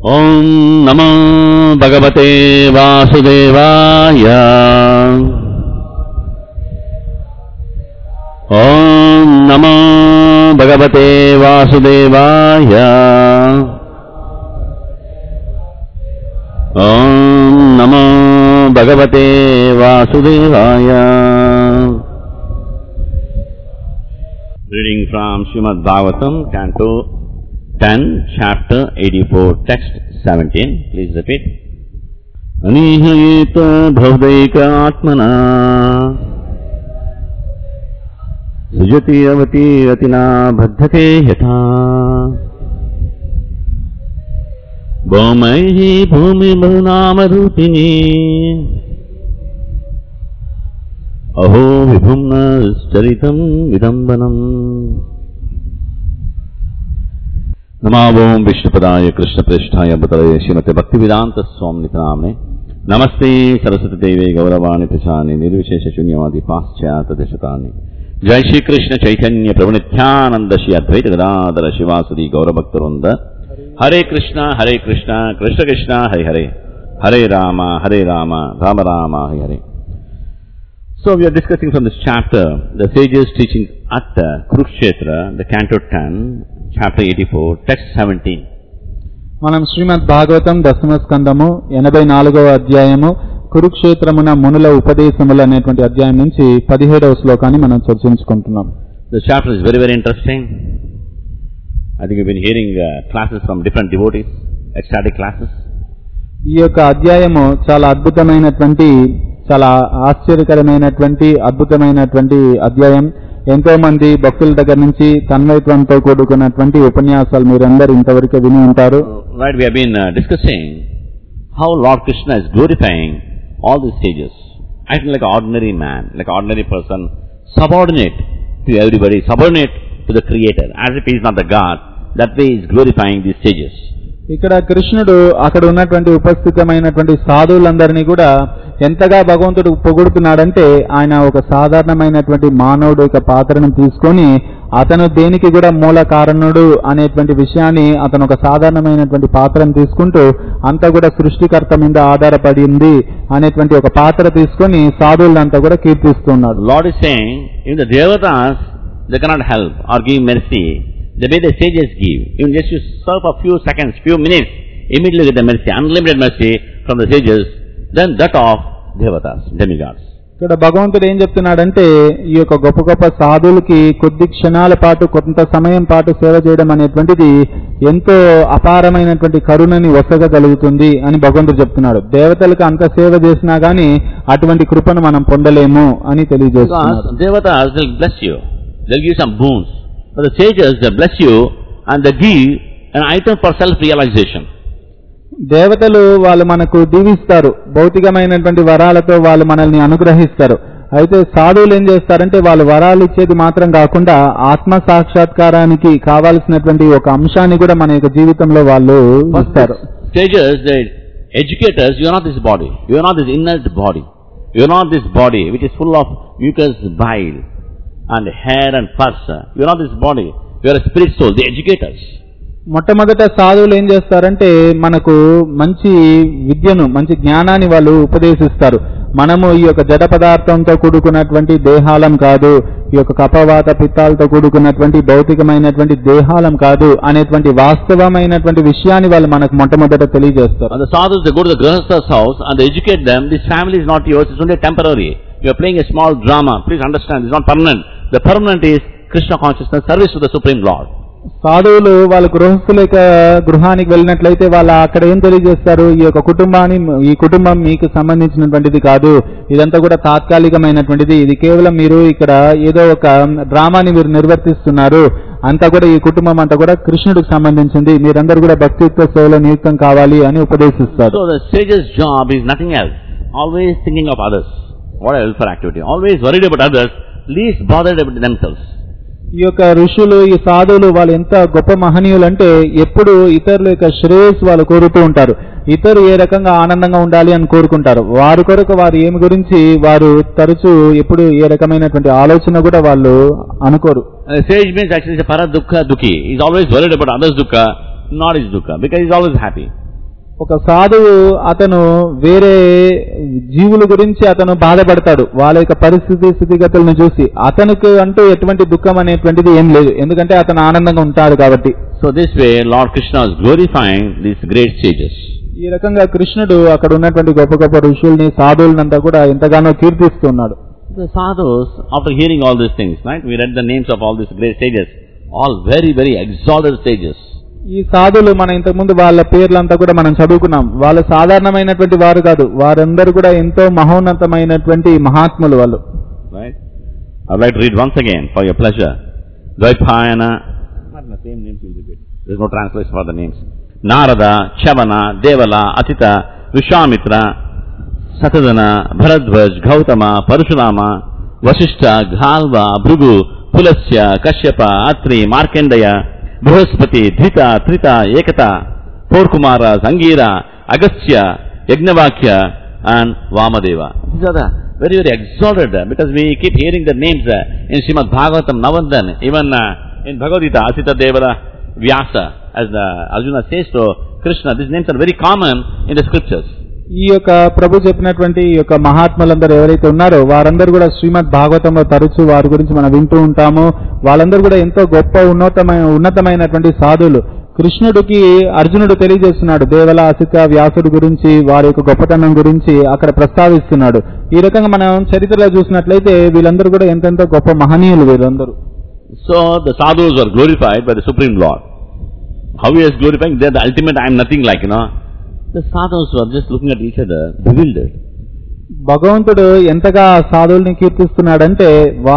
Om Namo Bhagavate Vasudevaya. Om Namo Bhagavate Vasudevaya. Om Namo Bhagavate Vasudevaya. Reading from Srimad Bhagavatam, Canto 10, Chapter 84, Text 17. Please repeat. Anihayeta bhavdaika atmana sujati avati atina bhaddhate yatha bhomaihi bhumi bhunama rupini aho vibhumna charitam vidambanam. Namavom Vishnupadaya Krishna Prishthaya Bhutale Srimate Bhaktivedanta Swami Namne Namaste Saraswati Devi Gauravani Prasani Nirvishesha Shunyavadi Paschata Deshatani Jai Shri Krishna Chaitanya Prabhu Nityananda Shri Advaita Gadadhara Shivasadi Gaurabhaktarunda Hare Krishna Krishna Krishna Hare Hare Hare Rama Rama Rama Hare Hare. So we are discussing from this chapter the sages teaching at Kurukshetra, the Canto 10, Chapter 84, Text 17. మనం శ్రీమద్ భాగవతం దశమ స్కందము 84వ అధ్యాయము కురుక్షేత్రమున మునుల ఉపదేశములు అనేటువంటి అధ్యాయం నుంచి 17వ శ్లోకాన్ని మనం చర్చించుకుంటున్నాం. The chapter is very interesting. I think you've been hearing classes from different devotees, ecstatic classes. ఈ యొక్క అధ్యాయము చాలా అద్భుతమైనటువంటి చాలా ఆశ్చర్యకరమైనటువంటి అద్భుతమైనటువంటి అధ్యాయం. ఎంతో మంది భక్తుల దగ్గర నుంచి తన్మయత్వంతో కూడుకున్నటువంటి ఉపన్యాసాలు మీరందరూ ఇంతవరకు విని ఉంటారు. Right, we have been discussing how Lord Krishna is glorifying all these sages, acting like an ordinary man, like an ordinary person, subordinate to everybody, subordinate to the Creator, as if he is not the God. That way he is glorifying these sages. ఇక్కడ కృష్ణుడు అక్కడ ఉన్నటువంటి ఉపస్థితమైనటువంటి సాధువులందరినీ కూడా ఎంతగా భగవంతుడు పొగుడుతున్నాడంటే ఆయన ఒక సాధారణమైనటువంటి మానవుడు యొక్క పాత్రను తీసుకొని అతను దేనికి కూడా మూల కారణుడు అనేటువంటి విషయాన్ని అతను ఒక సాధారణమైనటువంటి పాత్రను తీసుకుంటూ అంతా కూడా సృష్టికర్త మీద ఆధారపడింది అనేటువంటి ఒక పాత్ర తీసుకొని సాధువులంతా కూడా కీర్తిస్తున్నాడు. Lord is saying, if the devatas they cannot help or give mercy the way the sages give, even just you serve for few seconds, few minutes, immediately get the mercy, unlimited mercy from the sages, then that of devatas, demigods. ఇక్కడ భగవంతుడు ఏం చెప్తున్నాడంటే ఈ యొక్క గొప్ప గొప్ప సాధువులకి కొద్ది క్షణాల పాటు కొంత సమయం పాటు సేవ చేయడం అనేటువంటిది ఎంతో అపారమైనటువంటి కరుణని వసగలుగుతుంది అని భగవంతుడు చెప్తున్నాడు. దేవతలకు అంత సేవ చేసినా గానీ అటువంటి కృపను మనం పొందలేము అని తెలియజేస్తున్నాడు. Devatas will bless you, they'll give some boons. But the sages, they bless you and they give an item for self-realization. దేవతలు వాళ్ళు మనకు దీవిస్తారు, భౌతికమైనటువంటి వరాలతో వాళ్ళు మనల్ని అనుగ్రహిస్తారు. అయితే సాధువులు ఏం చేస్తారంటే వాళ్ళు వరాలు ఇచ్చేది మాత్రం కాకుండా ఆత్మ సాక్షాత్కారానికి కావాల్సినటువంటి ఒక అంశాన్ని కూడా మన యొక్క జీవితంలో వాళ్ళు ఇస్తారు. Sages, the educators, you are not this body, you are not this inert body, you are not this body which is full of mucus, bile and hair and pus. You are not this body, you are a spirit soul, the educators. మొట్టమొదట సాధువులు ఏం చేస్తారంటే మనకు మంచి విద్యను మంచి జ్ఞానాన్ని వాళ్ళు ఉపదేశిస్తారు. మనము ఈ యొక్క జడ పదార్థంతో కూడుకున్నటువంటి దేహాలం కాదు, ఈ యొక్క కపవాత పిత్తాలతో కూడుకున్నటువంటి భౌతికమైనటువంటి దేహాలం కాదు అనేటువంటి వాస్తవమైనటువంటి విషయాన్ని వాళ్ళు మనకు మొట్టమొదట తెలియజేస్తారు. And the sadhus, they go to the grahastha's house and they educate them, this family is not yours, it's only temporary. You are playing a small drama, please understand, it's not permanent. The permanent is Krishna consciousness, service to the Supreme Lord. సాధువులు వాళ్ళ గృహస్థుల యొక్క గృహానికి వెళ్ళినట్లయితే వాళ్ళు అక్కడ ఏం తెలియజేస్తారు, ఈ యొక్క ఈ కుటుంబం మీకు సంబంధించినటువంటిది కాదు, ఇదంతా కూడా తాత్కాలికమైనటువంటిది, ఇది కేవలం మీరు ఇక్కడ ఏదో ఒక డ్రామాని మీరు నిర్వర్తిస్తున్నారు, అంతా కూడా ఈ కుటుంబం అంతా కూడా కృష్ణుడికి సంబంధించింది, మీరందరూ కూడా భక్తియుక్త సేవలో నియుక్తం కావాలి అని ఉపదేశిస్తారు. So the sage's job is nothing else, always thinking of others. What a welfare activity, always worried about others, least bothered about themselves. ఈ యొక్క ఋషులు ఈ సాధువులు వాళ్ళు ఎంత గొప్ప మహనీయులు అంటే ఎప్పుడు ఇతరుల యొక్క శ్రేయస్సు వాళ్ళు కోరుతూ ఉంటారు, ఇతరు ఏ రకంగా ఆనందంగా ఉండాలి అని కోరుకుంటారు, వారి కొరకు వారు ఏమి గురించి వారు తరచూ ఎప్పుడు ఏ రకమైనటువంటి ఆలోచన కూడా వాళ్ళు అనుకోరు. Sage means actually para dukkha dukhi. He is always worried about others' dukkha, not his dukkha, because he is always happy. ఒక సాధువు అతను వేరే జీవుల గురించి అతను బాధపడతాడు, వాళ్ళ యొక్క పరిస్థితి స్థితిగతులను చూసి. అతనికి అంటూ ఎటువంటి దుఃఖం అనేటువంటిది ఏం లేదు, ఎందుకంటే అతను ఆనందంగా ఉంటాడు కాబట్టి. So this way Lord Krishna is glorifying these great sages. ఈ రకంగా కృష్ణుడు అక్కడ ఉన్నటువంటి గొప్ప గొప్ప ఋషుల్ని సాధువులనంతా కూడా ఎంతగానో కీర్తిస్తున్నాడు. The sadhus, after hearing all these things, right? We read the names of all these great sages, all very, very exalted sages. ఈ సాధువులు మనం ఇంతకుముందు వాళ్ళ పేర్లంతా కూడా మనం చదువుకున్నాం. వాళ్ళు సాధారణమైనటువంటి వారు కాదు, వారందరూ కూడా ఎంతో మహోన్నతమైనటువంటి మహాత్ములు వాళ్ళు. Right? I'd like to read once again for your pleasure. Dvaipayana, not the same names you'll repeat. There's no translation for the names. Narada, Chavana, Devala, Atita, Vishwamitra, Satadana, Bharadwaj, Gautama, Parashurama, Vasishta, Ghalva, Bhrigu, Pulasya, Kashyapa, Atri, Markandeya, Brihaspati, Dhrita, Trita, Ekata, Porkumara, Sangira, Agastya, Yagnavakya, and Vamadeva. These are the very, very exalted, because we keep hearing the names in Srimad Bhagavatam, Navandan, even in Bhagavad Gita, Asita Devara, Vyasa, as Arjuna says to Krishna. These names are very common in the scriptures. ఈ యొక్క ప్రభు చెప్పినటువంటి ఈ యొక్క మహాత్ములందరూ ఎవరైతే ఉన్నారో వారందరూ కూడా శ్రీమద్ భాగవతంలో తరచూ వారి గురించి మనం వింటూ ఉంటాము. వాళ్ళందరూ కూడా ఎంతో గొప్ప ఉన్నతమైనటువంటి సాధువులు. కృష్ణుడికి అర్జునుడు తెలియజేస్తున్నాడు దేవల, అసిత, వ్యాసుడు గురించి, వారి యొక్క గొప్పతనం గురించి అక్కడ ప్రస్తావిస్తున్నాడు. ఈ రకంగా మనం చరిత్రలో చూసినట్లయితే వీళ్ళందరూ కూడా ఎంతెంతో గొప్ప మహనీయులు వీళ్ళందరూ. So the sadhus are glorified by the Supreme Lord. How he is glorifying? They are the ultimate I am nothing, like, The sadhus were just looking at each other, bewildered. భగవంతుడు ఎంతగా సాధువుల్ని కీర్తిస్తున్నాడంటే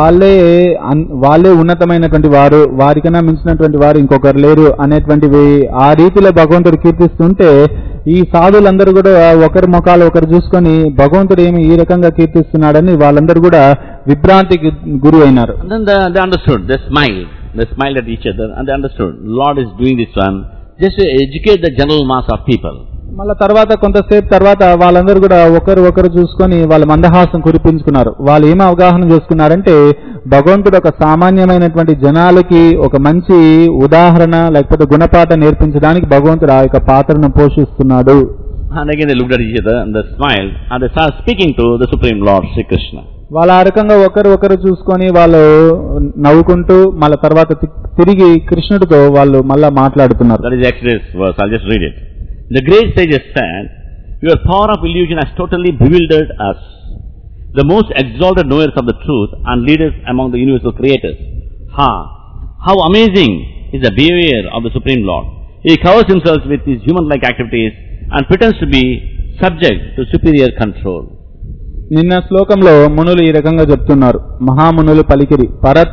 వాళ్ళే ఉన్నతమైనటువంటి వారు, వారికన్నా మించినటువంటి వారు ఇంకొకరు లేరు అనేటువంటివి ఆ రీతిలో భగవంతుడు కీర్తిస్తుంటే ఈ సాధువులందరూ కూడా ఒకరి ముఖాలు ఒకరు చూసుకొని భగవంతుడు ఏమి ఈ రకంగా కీర్తిస్తున్నాడని వాళ్ళందరూ కూడా విభ్రాంతికి గురి అయినారు. And then they understood, they smiled at each other and they understood Lord is doing this one just to educate the general mass of people. మళ్ళా తర్వాత కొంతసేపు తర్వాత వాళ్ళందరూ కూడా ఒకరు చూసుకొని వాళ్ళ మందహాసం కురిపించుకున్నారు. వాళ్ళు ఏం అవగాహన చేసుకున్నారంటే భగవంతుడు ఒక సామాన్యమైనటువంటి జనాలకి ఒక మంచి ఉదాహరణ లేకపోతే గుణపాఠం నేర్పించడానికి భగవంతుడు ఆ యొక్క పాత్రను పోషిస్తున్నాడు. And again they looked at each other and they smiled and they started speaking to the Supreme Lord Sri Krishna. వాళ్ళ ఆ రకంగా ఒకరు చూసుకొని వాళ్ళు నవ్వుకుంటూ మళ్ళా తర్వాత తిరిగి కృష్ణుడితో వాళ్ళు మళ్ళా మాట్లాడుతున్నారు. That is Exodus verse. I'll just read it. The great sages said, your power of illusion has totally bewildered us, the most exalted knowers of the truth and leaders among the universal creators. How amazing is the behavior of the Supreme Lord. He covers himself with his human-like activities and pretends to be subject to superior control. నిన్న శ్లోకంలో మునులు ఈ రకంగా చెప్తున్నారు. మహామునులు పలికిరి,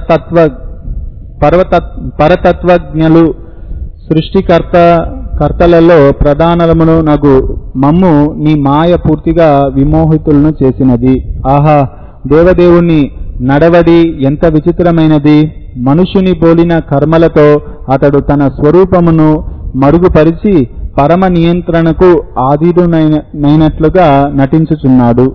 పరతత్వజ్ఞులు సృష్టికర్తలలో ప్రధానమును నగు మమ్ము నీ మాయ పూర్తిగా విమోహితులను చేసినది. ఆహా, దేవదేవుని నడవడి ఎంత విచిత్రమైనది. మనుషుని పోలిన కర్మలతో అతడు తన స్వరూపమును మరుగుపరిచి పరమ నియంత్రణకు ఆధీనునైనట్లుగా నటించుచున్నాడు.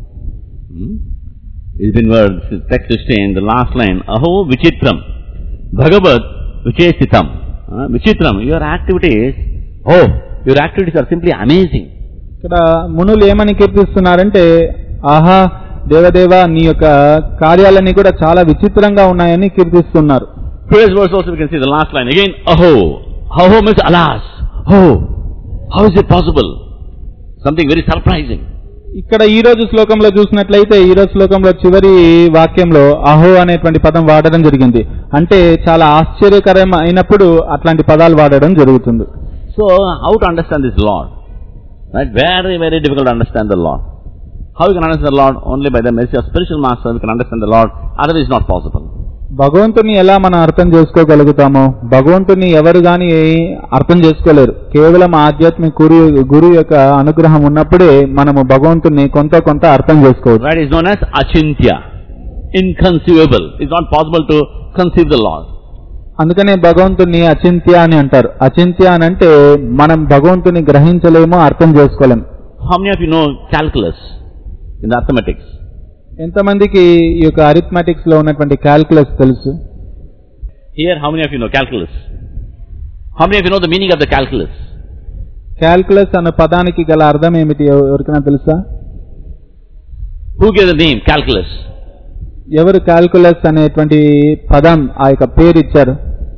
It's been words, text 16, the last line, Aho Vichitram, Bhagavat Vichesitam. Vichitram, your activities are simply amazing. ఇక్కడ మునులు ఏమని కీర్తిస్తున్నారంటే, ఆహా దేవదేవ నీ యొక్క కార్యాలన్నీ కూడా చాలా విచిత్రంగా ఉన్నాయని కీర్తిస్తున్నారు. Today's verse also we can see the last line again, Aho. Aho means alas. How is it possible? Something very surprising. ఇక్కడ ఈ రోజు శ్లోకంలో చూసినట్లయితే ఈ రోజు శ్లోకంలో చివరి వాక్యంలో అహో అనేటువంటి పదం వాడడం జరిగింది. అంటే చాలా ఆశ్చర్యకరం అయినప్పుడు అట్లాంటి పదాలు వాడడం జరుగుతుంది. So how to understand this Lord? Right? Very, very difficult to understand the Lord. How we can understand the Lord? Only by the mercy of spiritual master we can understand the Lord. Otherwise it's not possible. భగవంతుని ఎలా మనం అర్థం చేసుకోగలుగుతామో, భగవంతుని ఎవరు గాని అర్థం చేసుకోలేరు. కేవలం ఆధ్యాత్మిక గురు యొక్క అనుగ్రహం ఉన్నప్పుడే మనము భగవంతుని కొంత అర్థం చేసుకోవచ్చు. Right, is known as achintya, inconceivable. It's not possible to conceive the Lord. అందుకనే భగవంతుని అచింత్య అని అంటారు. అచింత్య అని అంటే మనం భగవంతుని గ్రహించలేము, అర్థం చేసుకోలేము. How many of you know calculus in the arithmetics? ఎంతమందికి ఈ యొక్క అరిథమెటిక్స్ లో ఉన్నటువంటి క్యాల్కులస్ తెలుసు? Here, how many of you know calculus? How many of you know the meaning of the calculus? Calculus అనే పదానికి గల అర్థం ఏమిటి ఎవరికైనా తెలుసా? Who gave the name calculus? ఎవరు క్యాల్కులస్ అనేటువంటి పదం ఆ యొక్క పేరు ఇచ్చారు?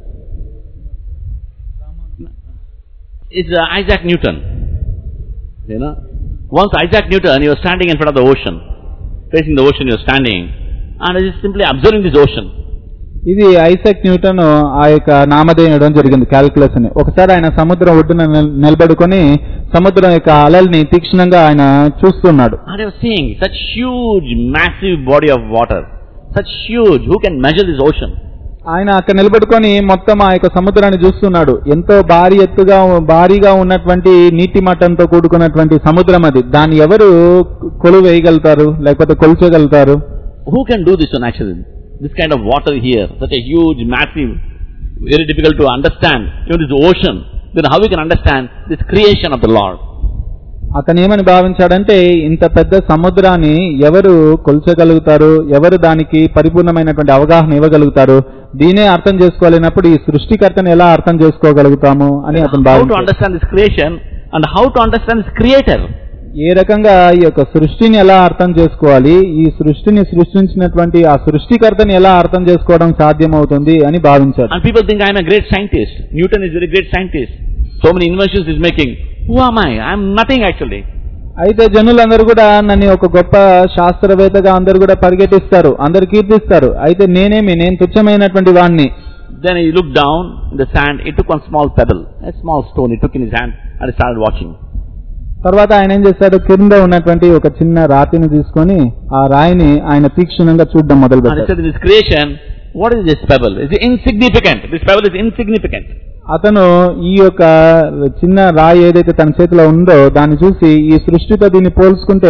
It's Isaac Newton. You know, once Isaac Newton, he was standing in front of the ocean, facing the ocean. He was standing, and he was simply observing this ocean. ఇది Isaac Newton ఆ యొక్క నామధేయం జరిగింది calculus అని. ఒకసారి ఆయన సముద్రం ఒడ్డున నిలబడుకొని సముద్రం యొక్క అలల్ని తీక్షణంగా ఆయన చూస్తున్నాడు. And he was seeing such huge, massive body of water, such huge. Who can measure this ocean? ఆయన అక్కడ నిలబడుకొని మొత్తం ఆ యొక్క సముద్రాన్ని చూస్తున్నాడు. ఎంతో భారీగా ఉన్నటువంటి నీటి మట్టంతో కూడుకున్నటువంటి సముద్రం అది. దాన్ని ఎవరు కొలువు వేయగలుగుతారు లేకపోతే కొలుచగలుగుతారు? Who can do this one actually? This kind of water here, such a huge, massive, very difficult to understand. You know, this ocean. Then how we can understand this creation of the Lord? అతను ఏమని భావించాడంటే ఇంత పెద్ద సముద్రాన్ని ఎవరు కొల్చగలుగుతారు, ఎవరు దానికి పరిపూర్ణమైనటువంటి అవగాహన ఇవ్వగలుగుతారు, దీనే అర్థం చేసుకోలేనప్పుడు ఈ సృష్టికర్తను ఎలా అర్థం చేసుకోగలుగుతాము అని అతను భావించాడు. How to understand this creation and how to understand this creator? ఏ రకంగా ఈ యొక్క సృష్టిని ఎలా అర్థం చేసుకోవాలి, ఈ సృష్టిని సృష్టించినటువంటి ఆ సృష్టికర్తని ఎలా అర్థం చేసుకోవడం సాధ్యమవుతుంది అని భావించాడు. And people think I am a great scientist. Newton is a very great scientist. So many inventions is making. Who am I? I am nothing actually. అయితే జనులందరూ కూడా నన్ను ఒక గొప్ప శాస్త్రవేత్తగా అందరూ కూడా పరిగెట్టిస్తారు, అందరు కీర్తిస్తారు. అయితే నేను తుచ్చమైనటువంటి వాణ్ణి. Then he looked down in the sand. He took one small pebble, a small stone. He took in his hand and he started watching. తర్వాత ఆయన ఏం చేశాడు, కింద ఉన్నటువంటి ఒక చిన్న రాతిని తీసుకొని ఆ రాయిని ఆయన తీక్షణంగా చూడడం మొదలుపెట్టాడు. This creation, what is this pebble? It's insignificant. This pebble is insignificant. అతను ఈ యొక్క చిన్న రాయి ఏదైతే తన చేతిలో ఉందో దాన్ని చూసి ఈ సృష్టితో దీన్ని పోల్చుకుంటే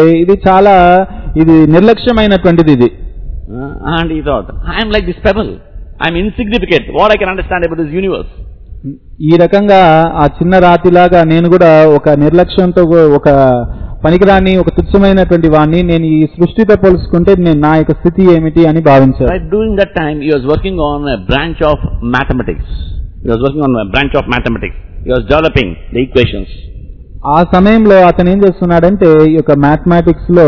ఇది నిర్లక్ష్యమైనటువంటిది ఇది. And he thought, I am like this pebble. I am insignificant. What I can understand about this universe? ఈ రకంగా ఆ చిన్న రాతిలాగా నేను కూడా ఒక నిర్లక్ష్యంతో ఒక పనికిరాని ఒక తుచ్చమైనటువంటి వాడిని, నేను ఈ సృష్టితో పోల్చుకుంటే నా యొక్క స్థితి ఏమిటి అని భావించాను. During that time he was working on a branch of mathematics. He was developing the equations. ఆ సమయంలో అతను ఏం చేస్తున్నాడంటే ఈ యొక్క మ్యాథమెటిక్స్ లో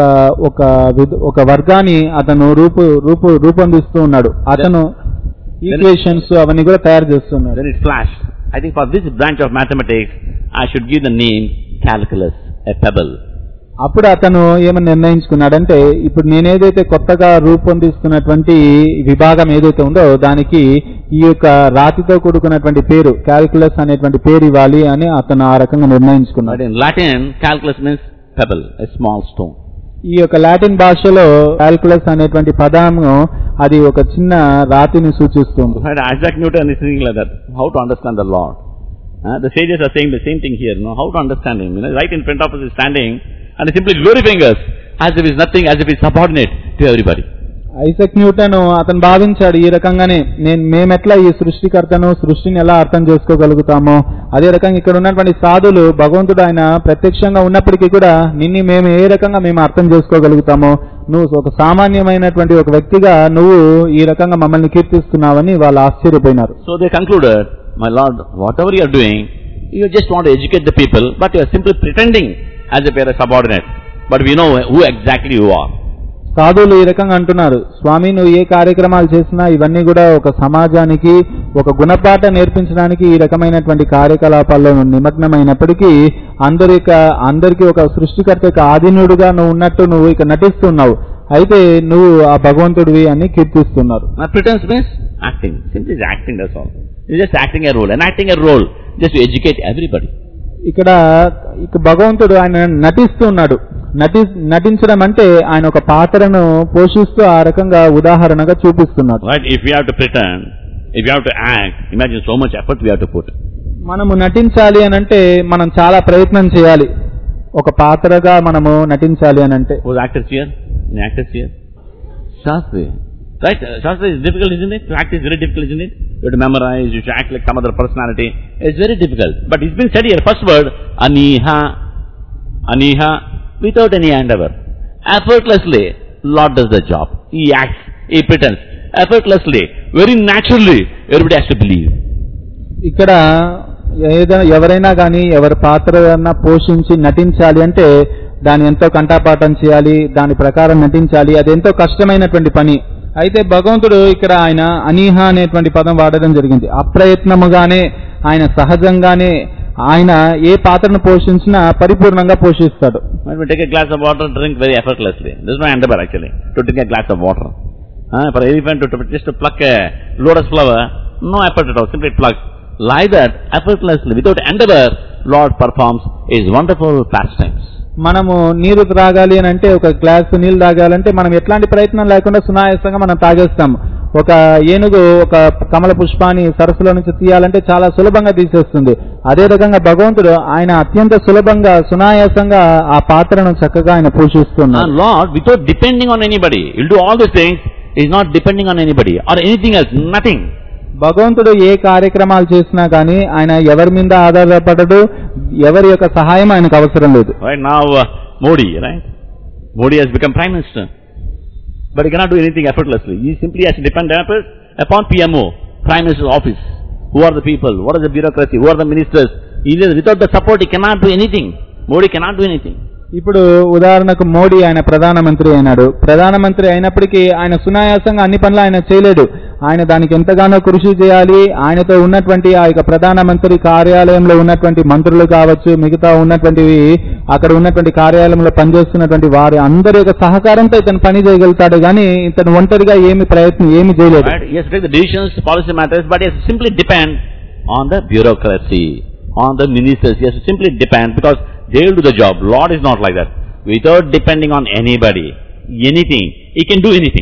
ఒక వర్గాన్ని అతను రూపొందిస్తూ ఉన్నాడు. అతను ఈక్వేషన్స్ అవన్నీ కూడా తయారు చేస్తున్నాడు. Then it flashed. I think for this branch of mathematics I should give the name calculus, a pebble. అప్పుడు అతను ఏమని నిర్ణయించుకున్నాడంటే ఇప్పుడు నేనేదైతే కొత్తగా రూపొందిస్తున్నటువంటి విభాగం ఏదైతే ఉందో దానికి ఈ యొక్క రాతితో కూడుకున్నటువంటి పేరు క్యాల్కులస్ అనేటువంటి పేరు ఇవ్వాలి అని అతను ఆ రకంగా నిర్ణయించుకున్నాడు. In Latin, calculus means pebble, a small stone. ఈ యొక్క లాటిన్ భాషలో క్యాల్కులస్ అనేటువంటి పదము అది ఒక చిన్న రాతిని సూచిస్తుంది. Isaac Newton is thinking like that. How to understand the Lord? The sages are saying the same thing here. How to understand Him? Right in front of us is standing and simply glorifying us as if He is nothing, as if He is subordinate to everybody. Isaac Newton అతను భావించాడు ఈ రకంగానే మేమెట్లా ఈ సృష్టిని ఎలా అర్థం చేసుకోగలుగుతామో అదే రకంగా ఇక్కడ ఉన్నటువంటి సాధువులు భగవంతుడు ఆయన ప్రత్యక్షంగా ఉన్నప్పటికీ కూడా మేము ఏ రకంగా మేము అర్థం చేసుకోగలుగుతామో నువ్వు ఒక సామాన్యమైనటువంటి ఒక వ్యక్తిగా నువ్వు ఈ రకంగా మమ్మల్ని కీర్తిస్తున్నావని వాళ్ళు ఆశ్చర్యపోయినారు. So they concluded, my Lord, whatever you are doing, you just want to educate the people, but you are simply pretending as if you are a subordinate. But we know who exactly you are. సాధువులు ఈ రకంగా అంటున్నారు, స్వామి నువ్వు ఏ కార్యక్రమాలు చేసినా ఇవన్నీ కూడా ఒక సమాజానికి ఒక గుణపాఠ నేర్పించడానికి ఈ రకమైనటువంటి కార్యకలాపాల్లో నిమగ్నమైనప్పటికీ అందరికీ ఒక సృష్టికర్త యొక్క ఆధీనుడుగా నువ్వు ఉన్నట్టు నువ్వు ఇక నటిస్తున్నావు, అయితే నువ్వు ఆ భగవంతుడివి అని కీర్తిస్తున్నారు. Pretense means acting. Simply is acting, that's all. It's just acting a role. And acting a role just to educate everybody. ఇక్కడ భగవంతుడు ఆయన నటిస్తున్నాడు. నటించడం అంటే ఆయన ఒక పాత్రను పోషిస్తూ ఆ రకంగా ఉదాహరణగా చూపిస్తున్నాడు. Right, if we have to pretend, if we have to act, imagine so much effort we have to put. మనము నటించాలి అని అంటే మనం చాలా ప్రయత్నం చేయాలి. ఒక పాత్రగా మనము నటించాలి అని అంటే. Who's actors here? Any actors here? Shastri. Right, Shastra is difficult, isn't it? To act is very difficult, isn't it? You have to memorize, you should act like some other personality. It's very difficult. But it's been said here, first word, aniha, without any endeavor. Effortlessly, Lord does the job. He acts, He pretends. Effortlessly, very naturally, everybody has to believe. ఇక్కడ ఎవరైనా కానీ ఎవరి పాత్ర పోషించి నటించాలి అంటే దాన్ని ఎంతో కంఠపాఠం చేయాలి, దాని ప్రకారం నటించాలి. అది ఎంతో కష్టమైనటువంటి పని. అయితే భగవంతుడు ఇక్కడ ఆయన అనీహ అనేటువంటి పదం వాడడం జరిగింది. అప్రయత్నముగానే ఆయన సహజంగానే ఆయన ఏ పాత్రను పోషించినా పరిపూర్ణంగా పోషిస్తాడు. When we take a glass of water, drink very effortlessly. This is my endeavor actually, to drink a glass of water. For elephant just to pluck a lotus flower, no effort at all, simply pluck. Like that, effortlessly, without endeavor, Lord performs His wonderful pastimes. మనము నీరు త్రాగాలి అని అంటే, ఒక glass నీళ్ళు తాగాలంటే మనం ఎట్లాంటి ప్రయత్నం లేకుండా సునాయాసంగా మనం తాగేస్తాం. ఒక ఏనుగు ఒక కమల పుష్పాన్ని సరస్సులో నుంచి తీయాలంటే చాలా సులభంగా తీసేస్తుంది. అదే రకంగా భగవంతుడు ఆయన అత్యంత సులభంగా సునాయాసంగా ఆ పాత్రను చక్కగా ఆయన పోషిస్తున్నాడు. Lord, without depending on anybody, He'll do all these things. He's not depending on anybody or anything else, nothing. భగవంతుడు ఏ కార్యక్రమాలు చేసినా కానీ ఆయన ఎవరి మీద ఆధారపడడు, ఎవరి యొక్క సహాయం ఆయనకు అవసరం లేదు. Right now, Modi has become Prime Minister, but he cannot do anything effortlessly. He simply has to depend upon PMO, Prime Minister's office. Who are the people? What is the bureaucracy? Who are the ministers? Without the support, he cannot do anything. Modi cannot do anything. ఇప్పుడు ఉదాహరణకు మోడీ ఆయన ప్రధానమంత్రి అయినాడు. ప్రధానమంత్రి అయినప్పటికీ ఆయన సునాయాసంగా అన్ని పనులు ఆయన చేయలేడు. ఆయన దానికి ఎంతగానో కృషి చేయాలి. ఆయనతో ఉన్నటువంటి ఆ యొక్క ప్రధానమంత్రి కార్యాలయంలో ఉన్నటువంటి మంత్రులు కావచ్చు, మిగతా ఉన్నటువంటి అక్కడ ఉన్నటువంటి కార్యాలయంలో పనిచేస్తున్నటువంటి వారి అందరి యొక్క సహకారంతో ఇతను పని చేయగలుగుతాడు. కానీ ఇతను ఒంటరిగా ఏమి చేయలేడు. He has to take the decisions, policy matters, but he has to simply depend on the bureaucracy, on the ministers. He has to simply depend because they will do the job. Lord is not like that. Without depending on anybody, anything, He can do anything.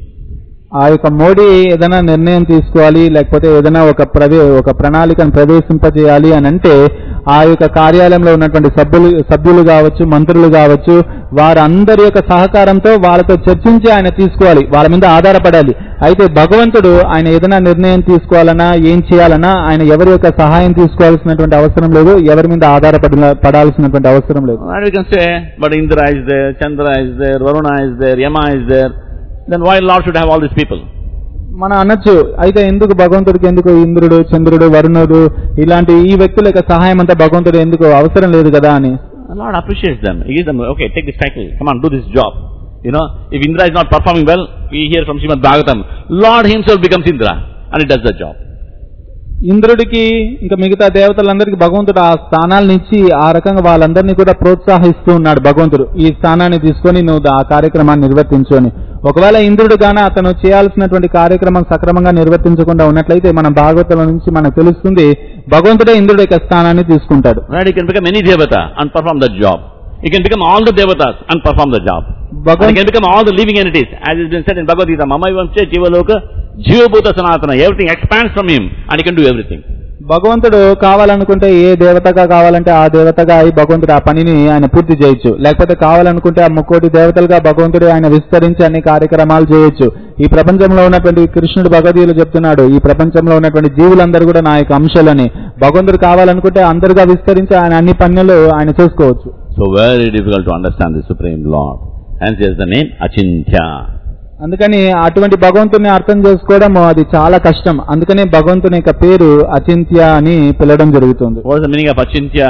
ఆ యొక్క మోడీ ఏదైనా నిర్ణయం తీసుకోవాలి, లేకపోతే ఏదైనా ఒక ప్రణాళికను ప్రవేశింపజేయాలి అని అంటే ఆ యొక్క కార్యాలయంలో ఉన్నటువంటి సభ్యులు కావచ్చు, మంత్రులు కావచ్చు, వారందరి యొక్క సహకారంతో వాళ్ళతో చర్చించి ఆయన తీసుకోవాలి, వాళ్ళ మీద ఆధారపడాలి. అయితే భగవంతుడు ఆయన ఏదైనా నిర్ణయం తీసుకోవాలన్నా ఏం చేయాలన్నా ఆయన ఎవరి యొక్క సహాయం తీసుకోవాల్సినటువంటి అవసరం లేదు, ఎవరి మీద ఆధారపడాల్సినటువంటి అవసరం లేదు. We can say, but Indra is there, Chandra is there, Varuna is there, Yama is there. Then why Lord should have all these people? మనం అనొచ్చు, అయితే ఎందుకు భగవంతుడికి ఎందుకు ఇంద్రుడు, చంద్రుడు, వరుణుడు ఇలాంటి ఈ వ్యక్తుల యొక్క సహాయం అంతా భగవంతుడు ఎందుకు అవసరం లేదు కదా అని. Lord appreciates them. He gives them, okay, take this title, come on, do this job. If Indra is not performing well, we hear from Srimad Bhagavatam, Lord himself becomes Indra and he does the job. ఇంద్రుడికి ఇంకా మిగతా దేవతలందరికీ భగవంతుడు ఆ స్థానాలను ఇచ్చి ఆ రకంగా వాళ్ళందరినీ కూడా ప్రోత్సహిస్తూ ఉన్నాడు. భగవంతుడు ఈ స్థానాన్ని తీసుకొని నువ్వు ఆ కార్యక్రమాన్ని నిర్వర్తించు అని. ఒకవేళ ఇంద్రుడు గాన అతను చేయాల్సినటువంటి కార్యక్రమం సక్రమంగా నిర్వర్తించకుండా ఉన్నట్లయితే మన భాగవతం నుంచి మనకు తెలుస్తుంది భగవంతుడే ఇంద్రుడి యొక్క స్థానాన్ని తీసుకుంటాడు. Right, he can become any devata and perform that job. He can become all the devatas and perform the job. He can become all the living entities, as has been said in Bhagavad Gita, Mama Vamshe Jivaloka Jiva Bhuta Sanatana. Everything expands from him and he can do everything. భగవంతుడు కావాలనుకుంటే ఏ దేవతగా కావాలంటే ఆ దేవతగా అయి భగవంతుడు ఆ పనిని ఆయన పూర్తి చేయొచ్చు. లేకపోతే కావాలనుకుంటే ఆ 3 దేవతలుగా భగవంతుడు ఆయన విస్తరించి అన్ని కార్యక్రమాలు చేయొచ్చు. ఈ ప్రపంచంలో ఉన్నటువంటి కృష్ణుడు భగవద్గీతలో చెప్తున్నాడు, ఈ ప్రపంచంలో ఉన్నటువంటి జీవులందరూ కూడా నా యొక్క అంశాలని. భగవంతుడు కావాలనుకుంటే అందరుగా విస్తరించి ఆయన అన్ని పనులు ఆయన చేసుకోవచ్చు. So very difficult to understand the Supreme Lord. Hence he has the name Achintya. అందుకని అటువంటి భగవంతుని అర్థం చేసుకోవడం అది చాలా కష్టం. అందుకనే భగవంతుని యొక్క పేరు అచింత్య అని పిలవడం జరుగుతుంది. What is the meaning of Achintya?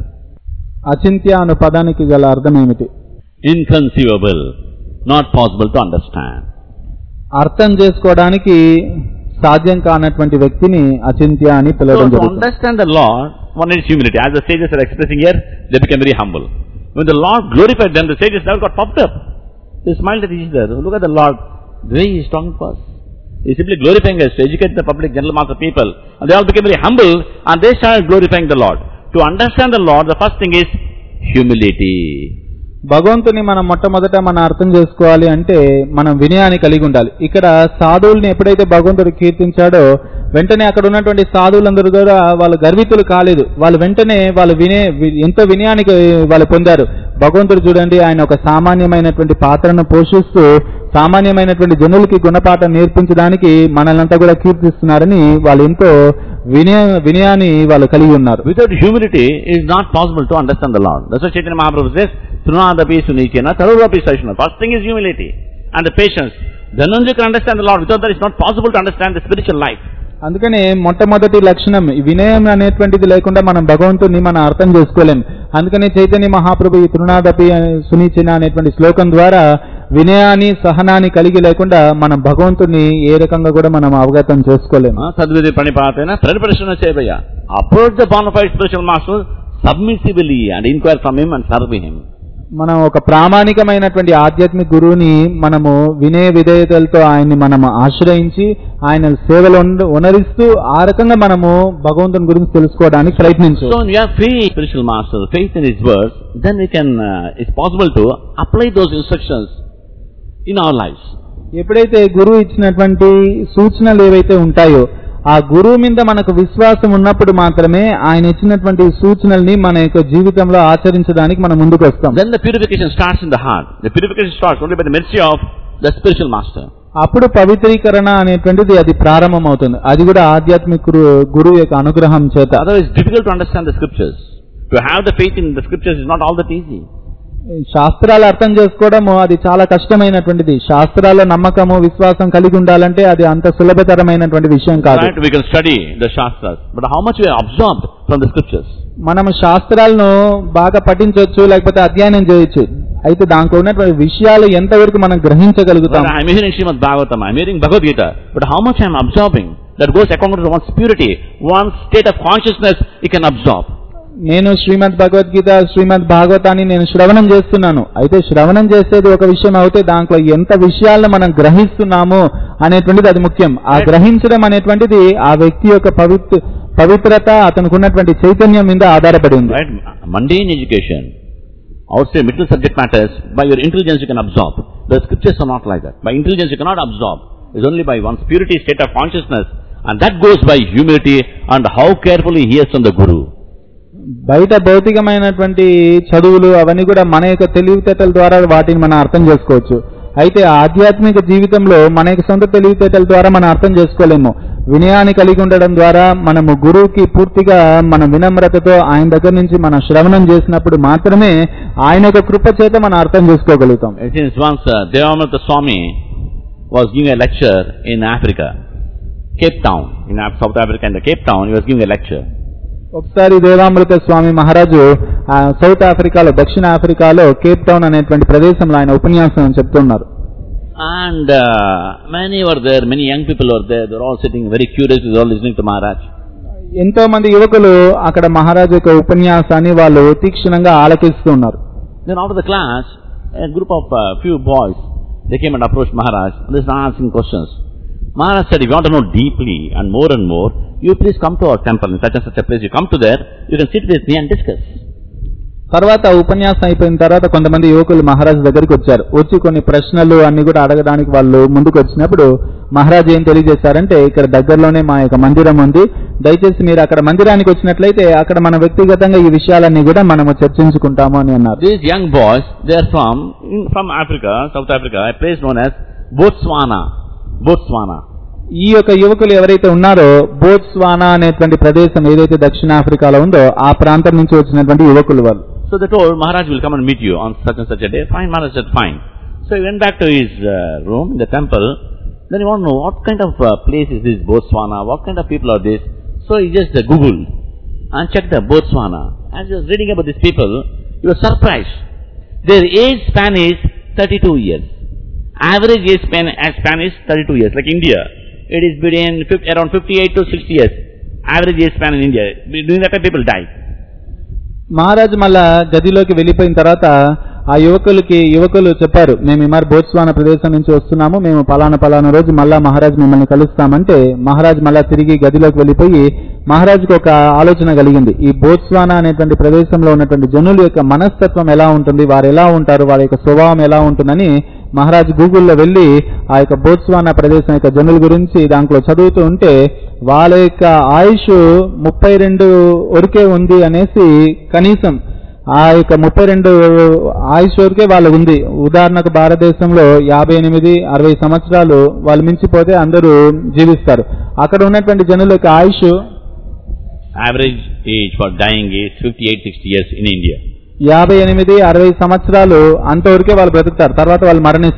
అచింత్య అనే పదానికి గల అర్థం ఏమిటి? Inconceivable, not possible to understand. అర్థం చేసుకోవడానికి సాధ్యం కానటువంటి వ్యక్తిని అచింత్య అని పిలవడం జరుగుతుంది. To understand the Lord, one needs humility. As the sages are expressing here, they became very humble. When the Lord glorified them, the sages never got puffed up. They smiled at each other. Look at the Lord, the way he is talking to us. He is simply glorifying us to educate the public, general mass of people. And they all became very humble and they started glorifying the Lord. To understand the Lord, the first thing is humility. భగవంతుని మనం మొట్టమొదట మనం అర్థం చేసుకోవాలి అంటే మనం వినయాన్ని కలిగి ఉండాలి. ఇక్కడ సాధువుల్ని ఎప్పుడైతే భగవంతుడు కీర్తించాడో వెంటనే అక్కడ ఉన్నటువంటి సాధువులందరూ కూడా వాళ్ళు గర్వితులు కాలేదు. వాళ్ళు వెంటనే వాళ్ళు ఎంతో వినయానికి వాళ్ళు పొందారు. భగవంతుడు చూడండి, ఆయన ఒక సామాన్యమైనటువంటి పాత్రను పోషిస్తూ సామాన్యమైనటువంటి జనులకి గుణపాఠం నేర్పించడానికి మనల్నంతా కూడా కీర్తిస్తున్నారని వాళ్ళు ఎంతో వినయాన్ని వాళ్ళు కలిగి ఉన్నారు. Without humility it is not possible to understand the Lord. That's what Chaitanya Mahaprabhu says, Trunadapi Sunichena Tarurapi Saishana. First thing is humility and the patience. Then only you can understand the Lord. Without that it's not possible to understand the spiritual life. అందుకనే మొట్టమొదటి లక్షణం వినయం అనేటువంటిది లేకుండా మనం భగవంతుని మనం అర్థం చేసుకోలేం. అందుకనే చైతన్య మహాప్రభు ఈ తృణాదపి సునీచిన అనేటువంటి శ్లోకం ద్వారా వినయాన్ని సహనాన్ని కలిగి లేకుండా మనం భగవంతుని ఏ రకంగా కూడా మనం అవగతం చేసుకోలేము. సద్విధి ప్రణిపాతేన ప్రతిపరిశీలన చేయబయ్య. Approach the bona fide spiritual master submissively and inquire from him and serve him. మనం ఒక ప్రామాణికమైనటువంటి ఆధ్యాత్మిక గురువుని మనము వినయ విధేయతలతో ఆయన్ని మనము ఆశ్రయించి ఆయన సేవలు ఉనరిస్తూ ఆ రకంగా మనము భగవంతుని గురించి తెలుసుకోవడానికి ప్రయత్నించాలి. So when we have faith, spiritual master, faith in his words, then we can, it's possible to apply those instructions in our lives. ఎప్పుడైతే గురువు ఇచ్చినటువంటి సూచనలు ఏవైతే ఉంటాయో ఆ గురువు మీద మనకు విశ్వాసం ఉన్నప్పుడు మాత్రమే ఆయన ఇచ్చినటువంటి సూచనల్ని మన యొక్క జీవితంలో ఆచరించడానికి మనం ముందుకు వస్తాం. Then the purification starts in the heart. The purification starts only by the mercy of the spiritual master. అప్పుడు పవిత్రీకరణ అనేటువంటిది అది ప్రారంభమవుతుంది. అది కూడా ఆధ్యాత్మిక గురువు యొక్క అనుగ్రహం చేత. Otherwise it's difficult to understand the scriptures. To have the faith in the scriptures is not all that easy. శాస్త్రాలు అర్థం చేసుకోవడము అది చాలా కష్టమైనటువంటిది. శాస్త్రాల నమ్మకము విశ్వాసం కలిగి ఉండాలంటే అది అంత సులభతరమైనటువంటి విషయం కాదు. Right, we can study the shastras, but how much we are absorbed from the scriptures? మనము శాస్త్రాలను బాగా పఠించవచ్చు, లేకపోతే అధ్యయనం చేయొచ్చు. అయితే దాంట్లో ఉన్నటువంటి విషయాలు ఎంతవరకు మనం గ్రహించగలుగుతాం? I am hearing Srimad Bhagavatam, I am hearing Bhagavad Gita, but how much I am absorbing? That goes according to one's purity, one's state of consciousness he can absorb. నేను శ్రీమద్ భగవద్గీత శ్రీమద్ భాగవతాన్ని నేను శ్రవణం చేస్తున్నాను. అయితే శ్రవణం చేసేది ఒక విషయం అయితే దాంట్లో ఎంత విషయాలను మనం గ్రహిస్తున్నాము అనేటువంటిది అది ముఖ్యం. ఆ గ్రహించడం అనేటువంటిది ఆ వ్యక్తి యొక్క పవిత్రత అతనికి ఉన్నటువంటి చైతన్యం మీద ఆధారపడి ఉంది. Right? Mundane education, outside middle subject matters, by your intelligence you can absorb. The scriptures are not like that. By intelligence you cannot absorb. It's only by one's purity, state of consciousness, and that goes by humility and how carefully he hears from the Guru. బయట భౌతికమైనటువంటి చదువులు అవన్నీ కూడా మన యొక్క తెలివితేటల ద్వారా వాటిని మనం అర్థం చేసుకోవచ్చు. అయితే ఆధ్యాత్మిక జీవితంలో మన యొక్క సొంత తెలివితేటల ద్వారా మనం అర్థం చేసుకోలేము. వినయాన్ని కలిగి ఉండడం ద్వారా మనము గురువుకి పూర్తిగా మన వినమ్రతతో ఆయన దగ్గర నుంచి మనం శ్రవణం చేసినప్పుడు మాత్రమే ఆయన యొక్క కృప చేత మనం అర్థం చేసుకోగలుగుతాం. Since once Devamrita Swami was giving a lecture in Africa, Cape Town, in South Africa, in Cape Town, he was giving a lecture. ఒకసారి దేవామృత స్వామి మహారాజు సౌత్ ఆఫ్రికాలో దక్షిణ ఆఫ్రికాలో కేప్ టౌన్ అనేటువంటి ప్రదేశంలో ఆయన ఉపన్యాసం చెప్తున్నారు. And many were there, many young people were there. They were all sitting very curious, they were all listening to Maharaj. ఎంతో మంది యువకులు అక్కడ మహారాజు యొక్క ఉపన్యాసాన్ని వాళ్ళు తీక్షణంగా ఆలకిస్తూ ఉన్నారు. Then after the class, a group of few boys, they came and approached Maharaj and they started asking questions. Maharaj said, if you want to know deeply and more, you please come to our temple in such and such a place. You come to there, you can sit with me and discuss. తర్వాత ఉపన్యాసం అయిపోయిన తర్వాత కొంతమంది యువకులు మహారాజు దగ్గరికి వచ్చారు. వచ్చి కొన్ని ప్రశ్నలు అన్ని కూడా అడగడానికి వాళ్ళు ముందుకు వచ్చినప్పుడు మహారాజు ఏం తెలియజేశారంటే, ఇక్కడ దగ్గరలోనే మా యొక్క మందిరం ఉంది, దయచేసి మీరు అక్కడ మందిరానికి వచ్చినట్లయితే అక్కడ మన వ్యక్తిగతంగా ఈ విషయాలన్నీ కూడా మనము చర్చించుకుంటాము అని అన్నారు. These young boys, they are from Africa, South Africa, a place known as Botswana. ఈ యొక్క యువకులు ఎవరైతే ఉన్నారో బోట్స్వానా అనేటువంటి ప్రదేశం ఏదైతే దక్షిణాఫ్రికాలో ఉందో ఆ ప్రాంతం నుంచి వచ్చినటువంటి యువకులు వాళ్ళు. So they told Maharaj will come and meet you on such and such a day. Fine, Maharaj said fine. So he went back to his room in the temple. Then he wanted to know what kind of place is this Botswana, what kind of people are this. So he just Googled and checked the Botswana. As he was reading about these people, he was surprised. Their age span is 32 years. Average age span is 32 years, like India. It is between around 58 to 60 years. Average age span in India. During that time people die. మహారాజు మళ్ళా గదిలోకి వెళ్ళిపోయిన తర్వాత ఆ యువకులు చెప్పారు, మేము ఈ మరి బోట్స్వానా ప్రదేశం నుంచి వస్తున్నాము, మేము పలానా రోజు మళ్ళా మహారాజు మిమ్మల్ని కలుస్తామంటే మహారాజు మళ్ళా తిరిగి గదిలోకి వెళ్ళిపోయి మహారాజుకు ఒక ఆలోచన కలిగింది. ఈ బోట్స్వానా అనేటువంటి ప్రదేశంలో ఉన్నటువంటి జనుల యొక్క మనస్తత్వం ఎలా ఉంటుంది, వారు ఎలా ఉంటారు, వారి యొక్క స్వభావం ఎలా ఉంటుందని మహారాజు గూగుల్లో వెళ్లి ఆ యొక్క బోట్స్వానా ప్రదేశం యొక్క జనుల గురించి దాంట్లో చదువుతూ ఉంటే వాళ్ళ యొక్క ఆయుష్ 32 వరకే ఉంది అనేసి, కనీసం ఆ యొక్క 32 ఆయుష్ వరకే వాళ్ళు ఉంది. ఉదాహరణకు భారతదేశంలో 58-60 సంవత్సరాలు వాళ్ళు మించిపోతే అందరూ జీవిస్తారు. అక్కడ ఉన్నటువంటి జనుల యొక్క ఆయుష్ average age for dying is 58-60 years in India. 58-60 సంవత్సరాలు అంతవరకే వాళ్ళు బ్రతుకుతారు, తర్వాత వాళ్ళు మరణిస్తారు.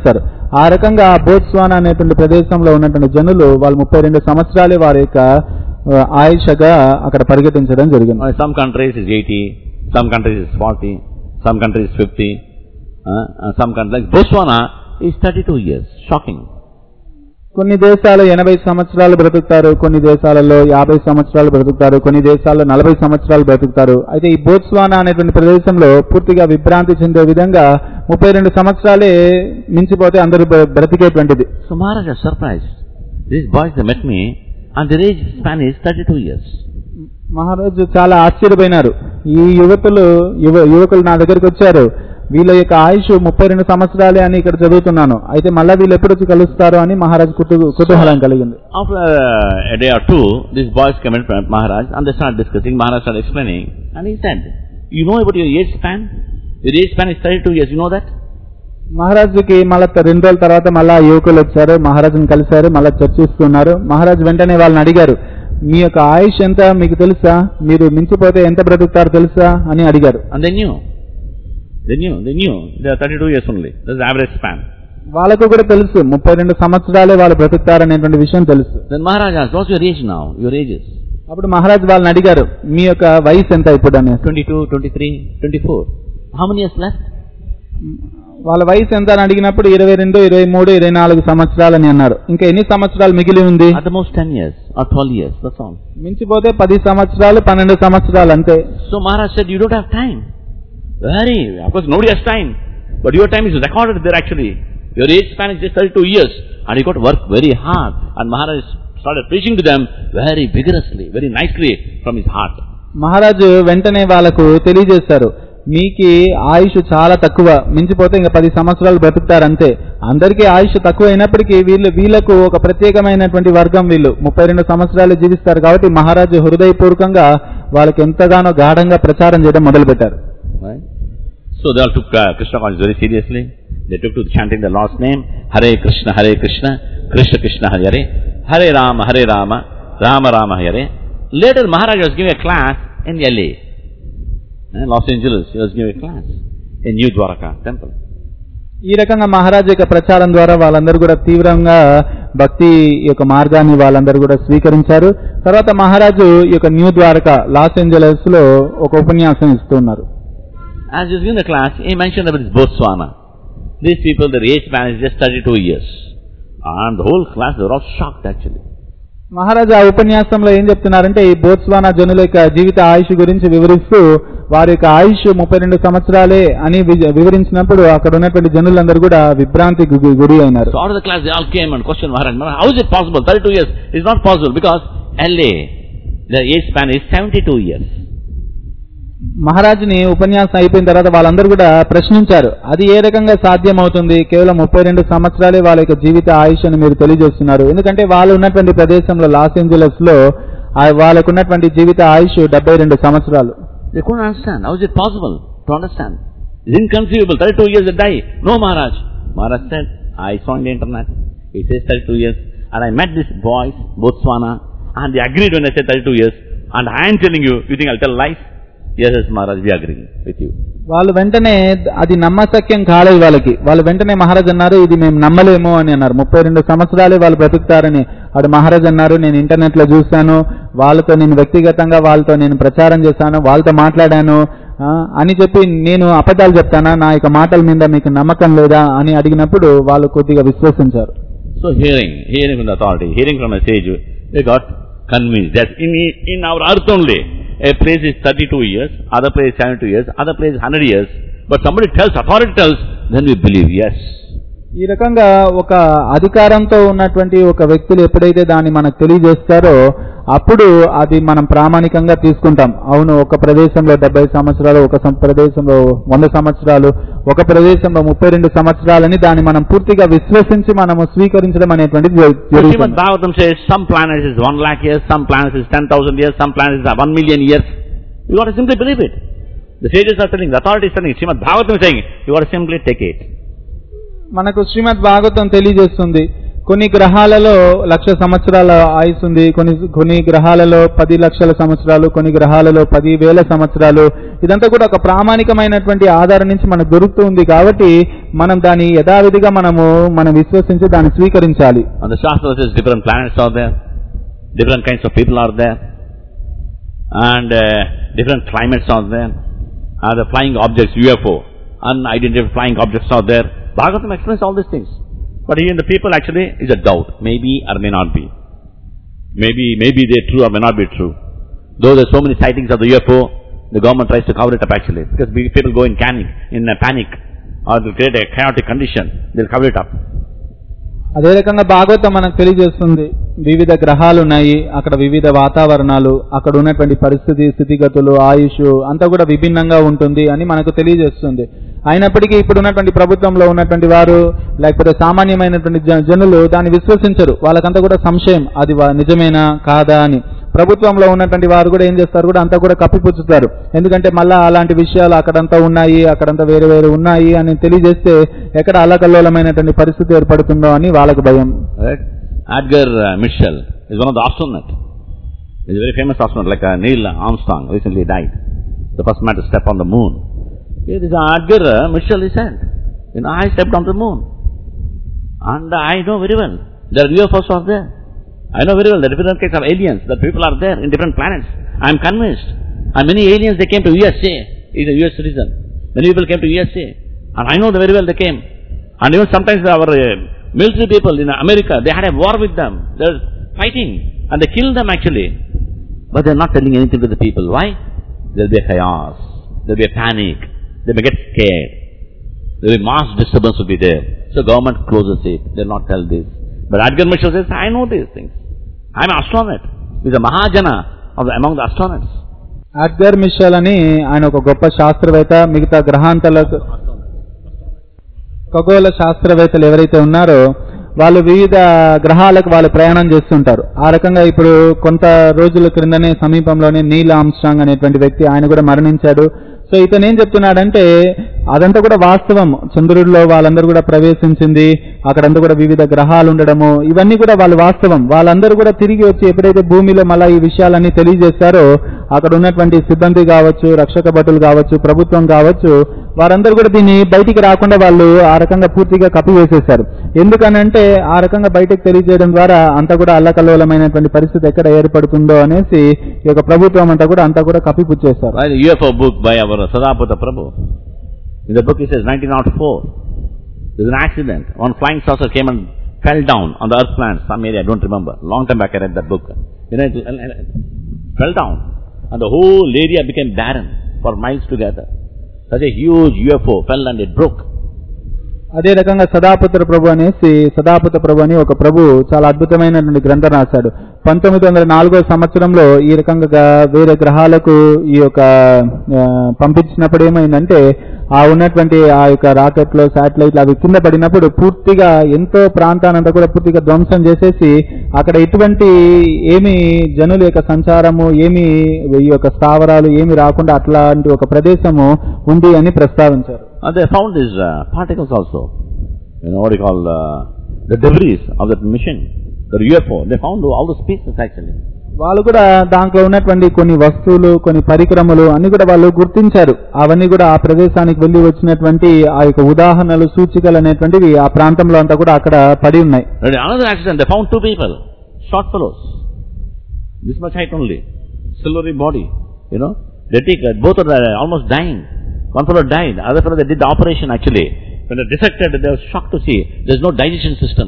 ఆ రకంగా బోత్స్వానా అనేటువంటి ప్రదేశంలో ఉన్నటువంటి జనులు వాళ్ళు 32 సంవత్సరాలే వారి యొక్క ఆయుషగా అక్కడ పరిగెత్తించడం జరిగింది. Some countries is 80, some countries is 40, some countries is 50, some countries like Botswana is 32 years. Shocking. కొన్ని దేశాలు 80 సంవత్సరాలు బ్రతుకుతారు, కొన్ని దేశాలలో 50 సంవత్సరాలు బ్రతుకుతారు, కొన్ని దేశాల్లో 40 సంవత్సరాలు బ్రతుకుతారు. అయితే ఈ బోత్స్వానా అనేటువంటి ప్రదేశంలో పూర్తిగా విభ్రాంతి చెందే విధంగా 32 సంవత్సరాలే మించిపోతే అందరూ బ్రతికేటువంటిది. So Maharaj was surprised. These boys they met me and their age span is 32 years. మహారాజు చాలా ఆశ్చర్యపోయినారు. ఈ యువకులు నా దగ్గరికి వచ్చారు, వీళ్ళ యొక్క ఆయుష్ 32 సంవత్సరాలే అని ఇక్కడ చదువుతున్నాను, అయితే మళ్ళా వీళ్ళు ఎప్పుడు వచ్చి కలుస్తారు అని మహారాజ్ కుతూహలం కలిగింది. After a day or two, these boys came in front of Maharaj and they started discussing. Maharaj started explaining and he said, you know about your age span? Your age span is 32 years, you know that? మహారాజుకి మళ్ళా 2 రోజుల తర్వాత మళ్ళా యువకులు వచ్చారు, మహారాజుని కలిశారు, మళ్ళా చర్చిస్తున్నారు. మహారాజు వెంటనే వాళ్ళని అడిగారు, మీ యొక్క ఆయుష్ ఎంత మీకు తెలుసా, మీరు మించిపోతే ఎంత బ్రతుకుతారు తెలుసా అని అడిగారు. And they knew. They are 32 years only. That's the average span. వాళ్ళకు కూడా తెలుసు 32 సంవత్సరాలే వాళ్ళు బ్రతుకుతారనేటువంటి విషయం తెలుసు. Then Maharaj asked, what's your age now? Your ages? అప్పుడు మహారాజ్ వాళ్ళని అడిగారు, మీ యొక్క వయసు ఎంత ఇప్పుడు అని. 22, 23, 24. How many years left? వాళ్ళ వయసు ఎంత అని అడిగినప్పుడు 22, 23, 24 సంవత్సరాలు అని అన్నారు. ఇంకా ఎన్ని సంవత్సరాలు మిగిలి ఉంది? At the most 10 years or 12 years, that's all. మించిపోతే 10 సంవత్సరాలు 12 సంవత్సరాలు అంతే. So Maharaj said, you don't have time. Of course nobody has time, but your time is recorded there actually. Your age span is just 32 years and you got to work very hard. And Maharaj started preaching to them very vigorously, very nicely from his heart. మహారాజు వెంటనే వాళ్ళకు తెలియజేశారు, మీకి ఆయుష్ చాలా తక్కువ, మించిపోతే ఇంకా 10 సంవత్సరాలు బ్రతుకుతారంతే. అందరికీ ఆయుష్ తక్కువ అయినప్పటికీ వీళ్ళకు ఒక ప్రత్యేకమైనటువంటి వర్గం, వీళ్ళు 32 సంవత్సరాలు జీవిస్తారు కాబట్టి మహారాజు హృదయపూర్వకంగా వాళ్ళకి ఎంతగానో గాఢంగా ప్రచారం చేయడం మొదలుపెట్టారు. Right? So they all took Krishna consciousness very seriously. They took to chanting the Lord's name, Hare Krishna, Krishna Krishna Hare Hare, Hare Rama, Rama Rama Hare. Later Maharaj was giving a class in LA, Los Angeles. He was giving a class in New Dwarka temple. ఈ రకంగా మహారాజు యొక్క ప్రచారం ద్వారా వాళ్ళందరూ కూడా తీవ్రంగా భక్తి యొక్క మార్గాన్ని వాళ్ళందరూ కూడా స్వీకరించారు. తర్వాత మహారాజు ఈ యొక్క న్యూ ద్వారకా లాస్ ఏంజలస్ లో ఒక ఉపన్యాసం ఇస్తున్నారు. As he was giving the class, he mentioned about this Botswana. These people, their age span is just 32 years. And the whole class, they were all shocked actually. మహారాజు ఆ ఉపన్యాసంలో ఏం చెప్తున్నారంటే, ఈ బోత్స్వానా జనుల యొక్క జీవిత ఆయుష్ గురించి వివరిస్తూ వారి యొక్క ఆయుష్ 32 సంవత్సరాలే అని వివరించినప్పుడు అక్కడ ఉన్నటువంటి జనులందరూ కూడా విభ్రాంతికి గురి అయినారు. So out of the class they all came and questioned Maharaj, how is it possible? 32 years is not possible because LA, the age span is 72 years. మహారాజుని ఉపన్యాసం అయిపోయిన తర్వాత వాళ్ళందరూ కూడా ప్రశ్నించారు, అది ఏ రకంగా సాధ్యమవుతుంది, కేవలం 32 సంవత్సరాలే వాళ్ళ యొక్క జీవిత ఆయుష్ అని మీరు తెలియజేస్తున్నారు. ఎందుకంటే వాళ్ళు ఉన్నటువంటి ప్రదేశంలో లాస్ ఏంజలస్ లో వాళ్ళకు ఉన్నటువంటి జీవిత ఆయుష్ 72 సంవత్సరాలు. They couldn't understand. How is it possible to understand? It's inconceivable. 32 years they die. No, Maharaj. Maharaj said, I saw on the internet. He says 32 years. And I met these boys, Botswana, and they agreed when I said 32 years. And I am telling you, you think I'll tell lies? Yes, Maharaj, we agree with you. వాళ్ళు వెంటనే అది నమ్మశక్యం కాలేదు వాళ్ళకి. వాళ్ళు వెంటనే మహారాజ్ అన్నారు, ఇది మేము నమ్మలేము అని అన్నారు. 32 సంవత్సరాలే వాళ్ళు బ్రతుకుతారని అటు మహారాజ్ అన్నారు. నేను ఇంటర్నెట్ లో చూశాను, వాళ్ళతో నేను వ్యక్తిగతంగా వాళ్ళతో నేను ప్రచారం చేశాను, వాళ్ళతో మాట్లాడాను అని చెప్పి నేను అబద్ధాలు చెప్తానా, నా యొక్క మాటల మీద మీకు నమ్మకం లేదా అని అడిగినప్పుడు వాళ్ళు కొద్దిగా విశ్వసించారు. So hearing from the authority, hearing from a sage, they got convinced that in our earth only, a place is 32 years, other place 72 years, other place 100 years. But somebody tells, authority tells, then we believe, yes. ఈ రకంగా ఒక అధికారంతో ఉన్నటువంటి ఒక వ్యక్తులు ఎప్పుడైతే దాన్ని మనకు తెలియజేస్తారో అప్పుడు అది మనం ప్రామాణికంగా తీసుకుంటాం. అవును, ఒక ప్రదేశంలో 70 సంవత్సరాలు, ఒక ప్రదేశంలో 100 సంవత్సరాలు, ఒక ప్రదేశంలో 32 సంవత్సరాలని దాన్ని మనం పూర్తిగా విశ్వసించి మనము స్వీకరించడం అనేటువంటిది జరుగుతుంది. Srimad Bhagavatam says some planets is 1 lakh years, some planets is 10,000 years, some planets is 1 million years. You got to simply believe it. The sages are telling, the authority is telling, Srimad Bhagavatam is saying, you got to simply take it. మనకు శ్రీమద్ భాగవతం తెలియజేస్తుంది, కొన్ని గ్రహాలలో 1,00,000 సంవత్సరాల ఆయుసు ఉంది, కొన్ని గ్రహాలలో 10 లక్షల సంవత్సరాలు, కొన్ని గ్రహాలలో 10,000 సంవత్సరాలు. ఇదంతా కూడా ఒక ప్రామాణికమైనటువంటి ఆధారం నుంచి మనకు దొరుకుతూ ఉంది కాబట్టి మనం దాని యథావిధిగా మనం విశ్వసించి దాన్ని స్వీకరించాలి. And the Shastra says different planets are there, different kinds of people are there, and different climates are there, and the flying objects, UFO, unidentified flying objects are there. Bhagavatam explains all these things. But here in the people actually is a doubt. Maybe or may not be. Maybe they're true or may not be true. Though there's so many sightings of the UFO, the government tries to cover it up actually. Because people go in panic or to create a chaotic condition, they'll cover it up. అదే రకంగా భాగవతం మనకు తెలియజేస్తుంది. వివిధ గ్రహాలు ఉన్నాయి, అక్కడ వివిధ వాతావరణాలు, అక్కడ ఉన్నటువంటి స్థితిగతులు, ఆయుష్ అంతా కూడా విభిన్నంగా ఉంటుంది అని మనకు తెలియజేస్తుంది. అయినప్పటికీ ఇప్పుడు ఉన్నటువంటి ప్రభుత్వంలో ఉన్నటువంటి వారు లేకపోతే సామాన్యమైనటువంటి జనులు దాన్ని విశ్వసించరు. వాళ్ళకంతా కూడా సంశయం, అది నిజమేనా కాదా అని. ప్రభుత్వంలో ఉన్నటువంటి వారు కూడా ఏం చేస్తారు కూడా అంతా కూడా కప్పిపుచ్చుతారు. ఎందుకంటే మళ్ళా అలాంటి విషయాలు అక్కడంతా ఉన్నాయి, అక్కడంతా వేరే వేరే ఉన్నాయి అని తెలియజేస్తే ఎక్కడ అల్లకల్లోలమైనటువంటి పరిస్థితి ఏర్పడుతుందో అని వాళ్ళకు భయం. Edgar Mitchell is one of the astronauts. He's a very famous astronaut, like Neil Armstrong recently died, the first man to step on the moon. Here is Edgar Mitchell, he said, I stepped on the moon, and I know very well there are UFOs out there. I know very well there are different kinds of aliens, that people are there in different planets. I am convinced. And many aliens, they came to USA. He's a US citizen. Many people came to USA, and I know very well they came. And even sometimes our military people in America, they had a war with them. They were fighting, and they killed them actually. But they are not telling anything to the people. Why? There will be a chaos. There will be a panic. They may get scared. There will be mass disturbance will be there. So government closes it. They will not tell this. But Edgar Mitchell says, I know these things. I am an astronaut. He is a Mahajana among the astronauts. Edgar Mitchell అని ఆయన ఒక గొప్ప శాస్త్రవేత్త. మిగతా గ్రహాంతలకు ఖగోళ శాస్త్రవేత్తలు ఎవరైతే ఉన్నారో వాళ్ళు వివిధ గ్రహాలకు వాళ్ళు ప్రయాణం చేస్తుంటారు. ఆ రకంగా ఇప్పుడు కొంత రోజుల క్రిందనే సమీపంలోనే నీల్ ఆర్మ్స్ట్రాంగ్ అనేటువంటి వ్యక్తి ఆయన కూడా మరణించాడు. సో ఇతను ఏం చెప్తున్నాడంటే అదంతా కూడా వాస్తవం. చంద్రుడిలో వాళ్ళందరూ కూడా ప్రవేశించింది, అక్కడంతా కూడా వివిధ గ్రహాలు ఉండడము, ఇవన్నీ కూడా వాళ్ళు వాస్తవం. వాళ్ళందరూ కూడా తిరిగి వచ్చి ఎప్పుడైతే భూమిలో మళ్ళీ ఈ విషయాలన్నీ తెలియజేస్తారో అక్కడ ఉన్నటువంటి సిబ్బంది కావచ్చు, రక్షక భటులు కావచ్చు, ప్రభుత్వం కావచ్చు, వారందరూ కూడా దీన్ని బయటికి రాకుండా వాళ్ళు ఆ రకంగా పూర్తిగా కప్పివేసేశారు. ఎందుకనంటే ఆ రకంగా బయటకు తెలియజేయడం ద్వారా అంతా కూడా అల్లకల్లోలమైనటువంటి పరిస్థితి ఎక్కడ ఏర్పడుతుందో అనేసి ఈ యొక్క ప్రభుత్వం అంతా కూడా కప్పిపుచ్చేశారు. UFO book by our Sadapata Prabhu. In the book he says 1904 there was an accident. One flying saucer came and fell down on the earth planet, some area, I don't remember. Long time back I read that book. It fell down and the whole area became barren for miles together. Such a huge UFO fell and it broke. అదే రకంగా సదాపుత్ర ప్రభు అని ఒక ప్రభు చాలా అద్భుతమైనటువంటి గ్రంథం రాశాడు. 1904 సంవత్సరంలో ఈ రకంగా వేరే గ్రహాలకు ఈ యొక్క పంపించినప్పుడు ఏమైందంటే ఆ ఉన్నటువంటి ఆ యొక్క రాకెట్లో శాటిలైట్లు అవి కింద పడినప్పుడు పూర్తిగా ఎంతో ప్రాంతానంతా కూడా పూర్తిగా ధ్వంసం చేసేసి అక్కడ ఎటువంటి ఏమి జనుల యొక్క సంచారము ఏమి ఈ యొక్క స్థావరాలు ఏమి రాకుండా అట్లాంటి ఒక ప్రదేశము ఉంది అని ప్రస్తావించారు. They found these particles also. What you call the debris of that mission, the UFO. They found all those pieces actually. వాళ్ళు కూడా దాంట్లో ఉన్నటువంటి కొన్ని వస్తువులు, కొన్ని పరికరములు అన్ని కూడా వాళ్ళు గుర్తించారు. అవన్నీ కూడా ఆ ప్రదేశానికి వెళ్లి వచ్చినటువంటి ఆ యొక్క ఉదాహరణలు, సూచికలు అనేటువంటివి ఆ ప్రాంతంలో అంతా కూడా అక్కడ పడి ఉన్నాయి. Another accident, they found two people, short fellows, this much height only, silvery body. They take both are almost dying. One fellow died, other fellow they did the operation actually. When they dissected, they were shocked to see there is no digestion system.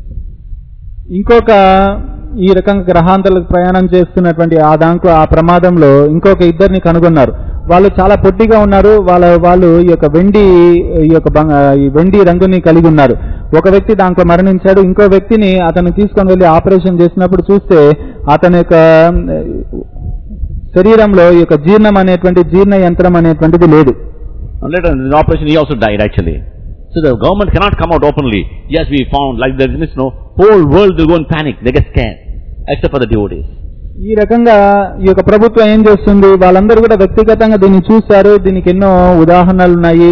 ఇంకొక ఈ రకంగా గ్రహాంతలకు ప్రయాణం చేస్తున్నటువంటి ఆ ప్రమాదంలో ఇంకొక ఇద్దరిని కనుగొన్నారు. వాళ్ళు చాలా పొట్టిగా ఉన్నారు. వాళ్ళు ఈ యొక్క వెండి రంగుని కలిగి ఉన్నారు. ఒక వ్యక్తి దాంట్లో మరణించాడు. ఇంకో వ్యక్తిని అతను తీసుకొని వెళ్లి ఆపరేషన్ చేసినప్పుడు చూస్తే అతని యొక్క శరీరంలో ఈ యొక్క జీర్ణ యంత్రం అనేటువంటిది లేదు. And later in the operation he also died actually. So the government cannot come out openly. Yes, we found, like there is whole world will go in panic, they get scared, except for the devotees. ఈ రకంగా ఈ యొక్క ప్రభుత్వం ఏం చేస్తుంది, వాళ్ళందరూ కూడా వ్యక్తిగతంగా దీన్ని చూశారు. దీనికి ఎన్నో ఉదాహరణలు ఉన్నాయి.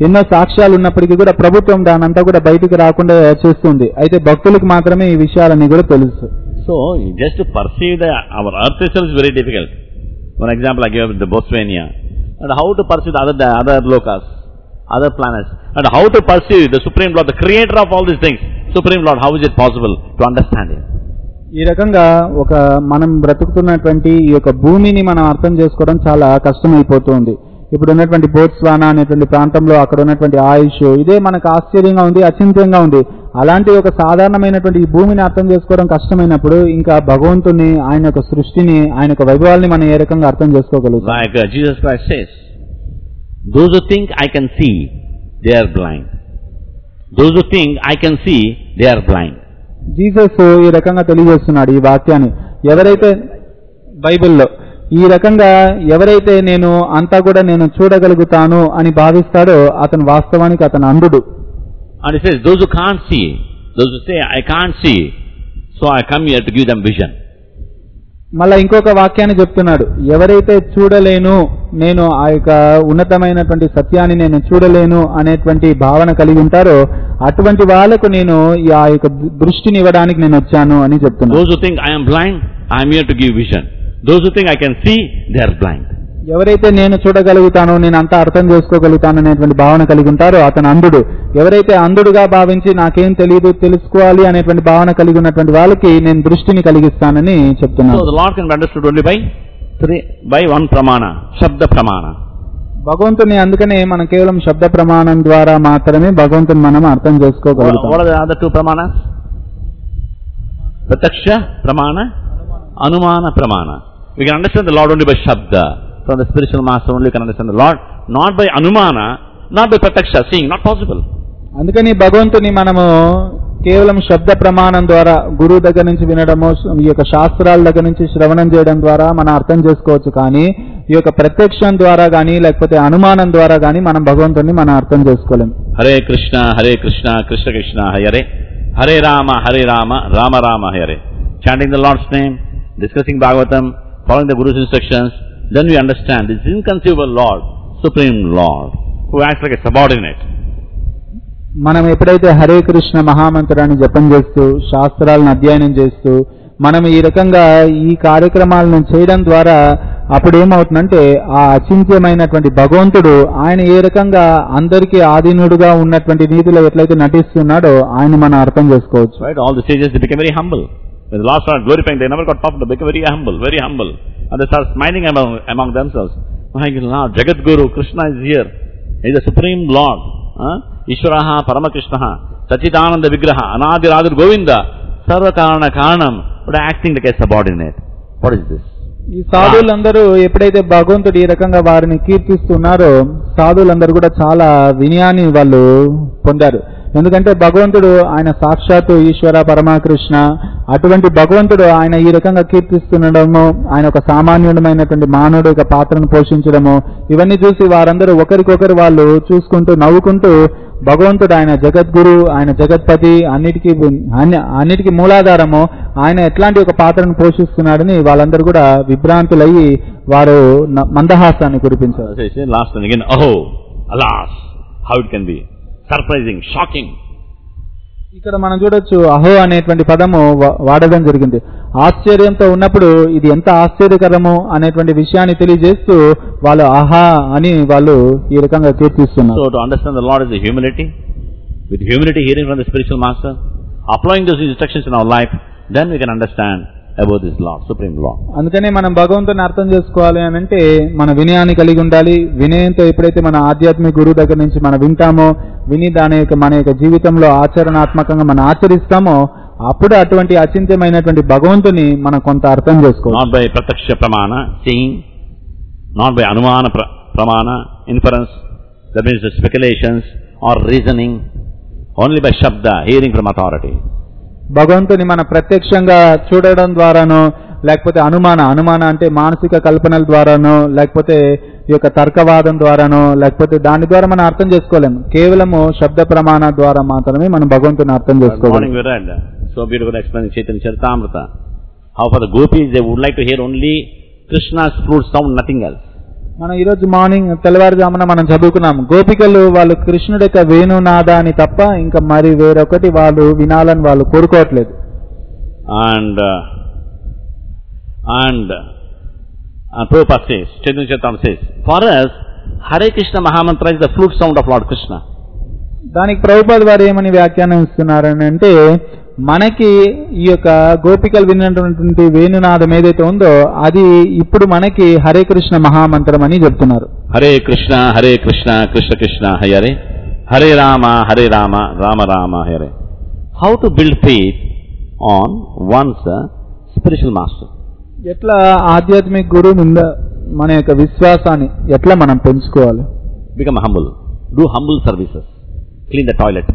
ఎన్నో సాక్ష్యాలు ఉన్నప్పటికీ కూడా ప్రభుత్వం దానంతా కూడా బయటికి రాకుండా చేస్తుంది. అయితే భక్తులకు మాత్రమే ఈ విషయాలన్నీ కూడా తెలుసు. So, just to perceive our earth itself is very difficult. For example, I gave the Botswana. And how to perceive the other lokas, other planets. And how to perceive the Supreme Lord, the creator of all these things. Supreme Lord, how is it possible to understand Him? ఈ రకంగా మనం బ్రతుకుతున్నటువంటి ఈ యొక్క భూమిని మనం అర్థం చేసుకోవడం చాలా కష్టమైపోతుంది. ఇప్పుడు ఉన్నటువంటి బోట్స్వానా అనేటువంటి ప్రాంతంలో అక్కడ ఉన్నటువంటి ఆయుష్ ఇదే మనకు ఆశ్చర్యంగా ఉంది, అచింత్యంగా ఉంది. అలాంటి ఒక సాధారణమైనటువంటి ఈ భూమిని అర్థం చేసుకోవడం కష్టమైనప్పుడు ఇంకా భగవంతుని, ఆయన యొక్క సృష్టిని, ఆయన యొక్క వైభవాల్ని మనం ఏ రకంగా అర్థం చేసుకోగలుగుతాం? Like Jesus Christ says, those who think I can see, they are blind. Those who think I can see, they are blind. Jesus ఈ రకంగా తెలియజేస్తున్నాడు ఈ వాక్యాన్ని. ఎవరైతే బైబిల్లో ఈ రకంగా ఎవరైతే నేను అంతా కూడా నేను చూడగలుగుతాను అని భావిస్తాడో అతను వాస్తవానికి అతను అంధుడు. And he says, those who can't see, those who say I can't see, so I come here to give them vision. మళ్ళా ఇంకొక వాక్యాన్ని చెప్తున్నాడు, ఎవరైతే చూడలేను, నేను ఆ యొక్క ఉన్నతమైనటువంటి సత్యాన్ని నేను చూడలేను అనేటువంటి భావన కలిగి ఉంటారో అటువంటి వాళ్ళకు నేను ఆ యొక్క దృష్టిని ఇవ్వడానికి నేను వచ్చాను అని చెప్తున్నాను. Those who think I am blind, I am here to give vision. Those who think I can see, they are blind. ఎవరైతే నేను చూడగలుగుతాను, నేను అంతా అర్థం చేసుకోగలుగుతాను అనేటువంటి భావన కలిగి ఉంటారో అతను అంధుడు. ఎవరైతే అంధుడుగా భావించి నాకేం తెలియదు, తెలుసుకోవాలి అనేటువంటి భావన కలిగి ఉన్నటువంటి వాళ్ళకి నేను దృష్టిని కలిగిస్తానని చెప్తున్నాను. So the Lord can be understood only by one pramana, Shabda pramana. భగవంతుని అందుకనే మనం కేవలం శబ్ద ప్రమాణం ద్వారా మాత్రమే భగవంతుని మనం అర్థం చేసుకోగలుగుతాం. What are the other two pramanas? Prataksha pramana, Anumana pramana. We can understand the Lord only by Shabda. From the spiritual master only you can understand the Lord, not by Anumana, not by Prataksha, seeing, not possible. అందుకని భగవంతుని మనము కేవలం శబ్ద ప్రమాణం ద్వారా గురువు దగ్గర నుంచి వినడము, ఈ యొక్క శాస్త్రాల దగ్గర నుంచి శ్రవణం చేయడం ద్వారా మనం అర్థం చేసుకోవచ్చు. కానీ ఈ యొక్క ప్రత్యక్షం ద్వారా కానీ లేకపోతే అనుమానం ద్వారా కానీ మనం భగవంతుని మనం అర్థం చేసుకోలేము. Hare Krishna Krishna Krishna Hare Hare Rama Rama Rama Hare. Chanting the Lord's name, discussing Bhagavatam, following the Guru's instructions, then we understand this inconceivable Lord, Supreme Lord, who acts like a subordinate. మనం ఎప్పుడైతే హరే కృష్ణ మహామంత్రాన్ని జపం చేస్తూ శాస్త్రాలను అధ్యయనం చేస్తూ మనం ఈ రకంగా ఈ కార్యక్రమాలను చేయడం ద్వారా అప్పుడు ఏమవుతుందంటే ఆ అచింత్యమైనటువంటి భగవంతుడు ఆయన ఏ రకంగా అందరికీ ఆధీనుడుగా ఉన్నటువంటి రీతిలో ఎట్లయితే నటిస్తున్నాడో ఆయన మనం అర్థం చేసుకోవచ్చు. Right? All the sages, they became very humble. When the Lord started glorifying, they never got puffed, they became very humble. And they start smiling among themselves. My Lord, Jagat Guru, Krishna is here. He is the Supreme Lord. Ishvaraha, Paramakrishnaha, Sachidananda Vigraha, Anadiradur Govinda, Sarva Karana Karanam, but acting like a subordinate. What is this? ఈ సాధువులందరూ ఎప్పుడైతే భగవంతుడు ఈ రకంగా వారిని కీర్తిస్తున్నారో సాధువులందరూ కూడా చాలా వినయాన్ని వాళ్ళు పొందారు. ఎందుకంటే భగవంతుడు ఆయన సాక్షాత్తు ఈశ్వర పరమకృష్ణ, అటువంటి భగవంతుడు ఆయన ఈ రకంగా కీర్తిస్తుండడము, ఆయన ఒక సామాన్యుడమైనటువంటి మానవుడు యొక్క పాత్రను పోషించడము, ఇవన్నీ చూసి వారందరూ ఒకరికొకరు వాళ్ళు చూసుకుంటూ నవ్వుకుంటూ భగవంతుడు ఆయన జగద్గురు, ఆయన జగత్పతి, అన్నిటికీ మూలాధారము, ఆయన ఎట్లాంటి ఒక పాత్రను పోషిస్తున్నాడని వాళ్ళందరూ కూడా విభ్రాంతులయ్యి వారు మందహాసాన్ని కురిపించారు. Last and again, oh, alas, how it can be. Surprising, shocking. ఇక్కడ మనం చూడొచ్చు అహో అనేటువంటి పదము వాడడం జరిగింది. ఆశ్చర్యంతో ఉన్నప్పుడు ఇది ఎంత ఆశ్చర్యకరము అనేటువంటి విషయాన్ని తెలియజేస్తూ వాళ్ళు ఆహా అని వాళ్ళు ఈ రకంగా కీర్తిస్తున్నారు. So to understand the Lord is the humility. With humility hearing from the spiritual master, applying those instructions in our life, then we can understand about this Lord, Supreme Lord. అందుకనే మనం భగవంతుని అర్థం చేసుకోవాలి అని అంటే మన వినయాన్ని కలిగి ఉండాలి. వినయంతో ఎప్పుడైతే మన ఆధ్యాత్మిక గురువు దగ్గర నుంచి మనం వింటామో, విని దాని యొక్క మన యొక్క జీవితంలో ఆచరణాత్మకంగా మనం ఆచరిస్తామో అప్పుడు అటువంటి అచింత్యమైనటువంటి భగవంతుని మనం కొంత అర్థం చేసుకోవాలి. Not by prataksha pramana, seeing, not by anumana pramana, inference, that means the speculations or reasoning, only by shabda, hearing from authority. భగవంతుని మన ప్రత్యక్షంగా చూడడం ద్వారానో లేకపోతే అనుమాన అంటే మానసిక కల్పనల ద్వారానో లేకపోతే ఈ యొక్క తర్కవాదం ద్వారానో లేకపోతే దాని ద్వారా మనం అర్థం చేసుకోలేము. కేవలము శబ్ద ప్రమాణ ద్వారా మాత్రమే మనం భగవంతుని అర్థం చేసుకోవాలి. So beautiful explanation Chaitanya Charitamrita. How for the gopis they would like to hear only Krishna's flute sound, nothing else. మనం ఈరోజు మార్నింగ్ తెల్లవారుజామున మనం చదువుకున్నాం, గోపికలు వాళ్ళు కృష్ణుడి యొక్క వేణునాదాన్ని తప్ప ఇంకా మరి వేరొకటి వాళ్ళు వినాలని వాళ్ళు కోరుకోవట్లేదు. And Prabhupada says, Chaitanya Charitamrita says, for us, Hare Krishna Mahamantra is the flute sound of Lord Krishna. దానికి ప్రభుపాద వారు ఏమని వ్యాఖ్యానం ఇస్తున్నారని అంటే, మనకి ఈ యొక్క గోపికలు విన్నటువంటి వేణునాదం ఏదైతే ఉందో అది ఇప్పుడు మనకి హరే కృష్ణ మహామంత్రం అని చెప్తున్నారు. Hare Krishna Krishna Krishna Hare Hare Rama Rama Rama Hare. How to build faith on one's spiritual master? ఎట్లా ఆధ్యాత్మిక గురువు మీద మన యొక్క విశ్వాసాన్ని ఎట్లా మనం పెంచుకోవాలి? Become humble, do humble services, clean the toilet,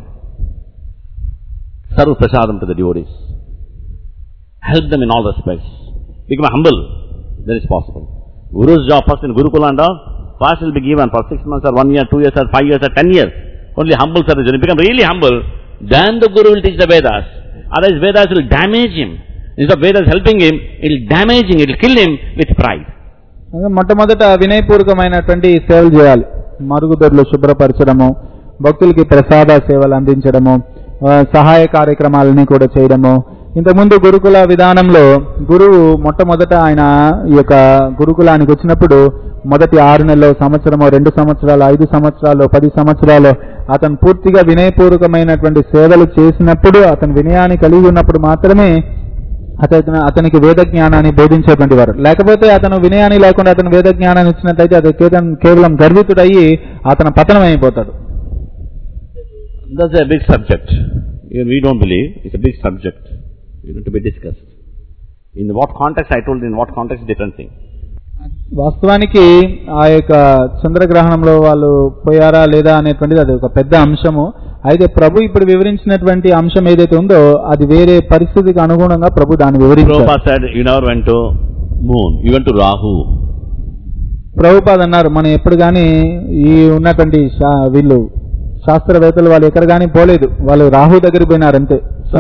serve prasadam to the devotees, help them in all respects, become humble. That is possible. Guru's job first in Gurukula and all, first will be given for 6 months or 1 year, 2 years or 5 years or 10 years. Only humble service. When you become really humble, then the Guru will teach the Vedas. Otherwise Vedas will damage him. Instead of Vedas helping him, it will damage him, it will kill him with pride. మొట్టమొదట వినయపూర్వకమైనటువంటి సేవలు చేయాలి. మరుగుదొడ్లు శుభ్రపరచడము, భక్తులకి ప్రసాద సేవలు అందించడము, సహాయ కార్యక్రమాలని కూడా చేయడము. ఇంతకుముందు గురుకుల విధానంలో గురువు మొట్టమొదట ఆయన ఈ యొక్క గురుకులానికి వచ్చినప్పుడు మొదటి 6 నెలలు, సంవత్సరము, 2 సంవత్సరాలు, 5 సంవత్సరాలు, 10 సంవత్సరాలు అతను పూర్తిగా వినయపూర్వకమైనటువంటి సేవలు చేసినప్పుడు, అతను వినయాన్ని కలిగి ఉన్నప్పుడు మాత్రమే అతనికి వేద జ్ఞానాన్ని బోధించేటువంటి వారు. లేకపోతే అతను వినయాన్ని లేకుండా అతను వేద జ్ఞానాన్ని ఇచ్చినట్లయితే అది కేవలం గర్వితుడయ్యి అతను పతనం అయిపోతాడు. That's a big subject. We don't believe. It's a big subject. You need to be discussed. In what context I told, in what context, different thing. వాస్తవానికి ఆ యొక్క చంద్రగ్రహణంలో వాళ్ళు పోయారా లేదా అనేటువంటిది అది ఒక పెద్ద అంశము. అయితే ప్రభు ఇప్పుడు వివరించినటువంటి అంశం ఏదైతే ఉందో అది వేరే పరిస్థితికి అనుగుణంగా ప్రభు దాన్ని వివరించారు. Prabhupada said, you never went to moon, you went to Rahu. Prabhupada అన్నారు, మనం ఎప్పుడు కానీ ఈ ఉన్నటువంటి వీళ్ళు శాస్త్రవేత్తలు వాళ్ళు ఎక్కడ కానీ పోలేదు, వాళ్ళు రాహు దగ్గరికి పోయినారంతే.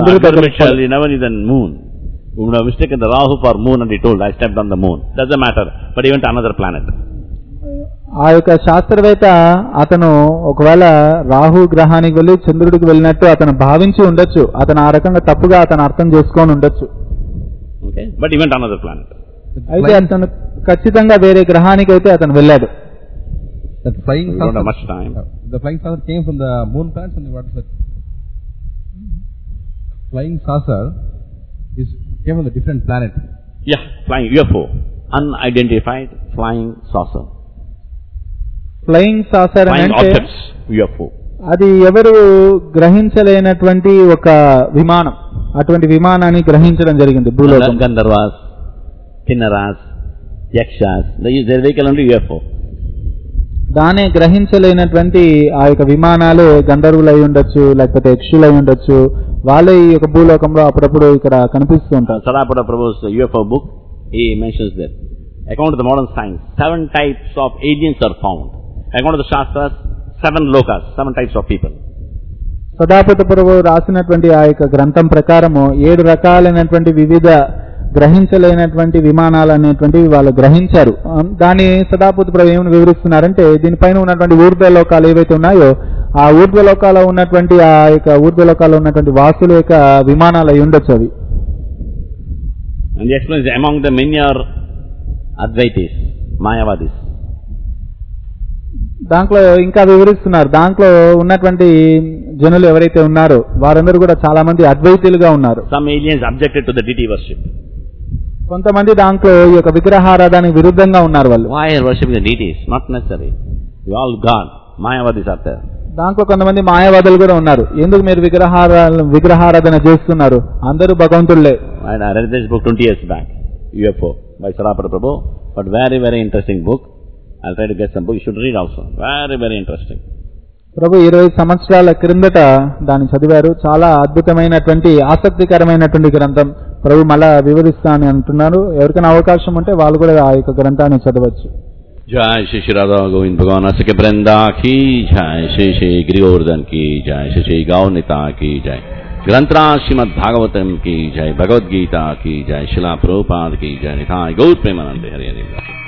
You would have mistaken the Rahu for moon and he told, I stepped on the moon. Doesn't matter, but he went to another planet. ఆ యొక్క శాస్త్రవేత్త అతను ఒకవేళ రాహు గ్రహానికి వెళ్ళి చంద్రుడికి వెళ్ళినట్టు అతను భావించి ఉండొచ్చు, అతను ఆ రకంగా తప్పుగా అతను అర్థం చేసుకొని ఉండొచ్చు. Okay, but he went to another planet. అయితే అతను ఖచ్చితంగా వేరే గ్రహానికి అయితే అతను వెళ్ళాడు. That flying saucer, don't have much time. The flying saucer came from the moon planet, from the what is that? Flying saucer came from a different planet. Yeah, flying UFO, unidentified flying saucer. Flying saucer అంటే UFO. అది ఎవరు గ్రహించలేనటువంటి ఒక విమానం, అటువంటి విమానాన్ని గ్రహించడం జరిగింది భూలోకం. Gandharvas, Kinnaras, Yakshas, their vehicle only UFO. దాన్ని గ్రహించలేనటువంటి ఆ యొక్క విమానాలు గంధర్వులు అయి ఉండొచ్చు, లేకపోతే యక్షులు అయి ఉండొచ్చు, వాళ్ళే ఈ యొక్క భూలోకంలో అప్పుడప్పుడు ఇక్కడ కనిపిస్తూ ఉంటారు. Sarabhata Prabhu's UFO book, he mentions that according to the modern science, 7 types of aliens are found. According to the Shastras, 7 lokas, 7 types of people. సదాపత ప్రభు రాసినటువంటి ఆ యొక్క గ్రంథం ప్రకారము 7 రకాలైనటువంటి వివిధ గ్రహించలేనటువంటి విమానాలు అనేటువంటివి వాళ్ళు గ్రహించారు. దాన్ని సదాపతి ప్రభు ఏమని వివరిస్తున్నారంటే, దీనిపైన ఉన్నటువంటి ఊర్ధ్వలోకాలు ఏవైతే ఉన్నాయో ఆ ఊర్ధ్వలోకాల్లో ఉన్నటువంటి వాసుల యొక్క విమానాలు అయి ఉండొచ్చు అవి. And he explains among the many are Advaitis, Mayavadis. దాంట్లో ఇంకా వివరిస్తున్నారు, దాంట్లో ఉన్నటువంటి జనులు ఎవరైతే ఉన్నారో వారందరూ కూడా చాలా మంది అద్వైతులుగా ఉన్నారు. Some aliens objected to the deity worship. కొంతమంది దాంట్లో ఈ యొక్క విగ్రహారాధనకి విరుద్ధంగా ఉన్నారు. వాళ్ళు why are worshiping the deities? Not necessary. We all God. Mayavadis are there. దాంట్లో కొంతమంది మాయావాదులు కూడా ఉన్నారు. ఎందుకు మీరు విగ్రహారాధన చేస్తున్నారు? అందరూ భగవంతుళ్ళే. I read this book 20 years back, UFO by Sarabhata Prabhu, but very, very interesting book. I'll try to get some book. You should read also. Very, very interesting. ప్రభు 20 సంవత్సరాల క్రిందట దాన్ని చదివారు. చాలా అద్భుతమైనటువంటి ఆసక్తికరమైనటువంటి గ్రంథం. ప్రభు మళ్ళా వివరిస్తా అని అంటున్నారు. ఎవరికైనా అవకాశం ఉంటే వాళ్ళు కూడా ఆ యొక్క గ్రంథాన్ని చదవచ్చు. जय श्री श्री राधा गोविंद भगवान के वृंदा की जय, श्री श्री गिरिवर्धन की जय, श्री श्री गौरनीता की जय, ग्रंथराज श्रीमद् भागवतम की जय, भगवद गीता की जय, शिला प्रभुपाद की जय, निताय गौर प्रेमानंद हरि हरि।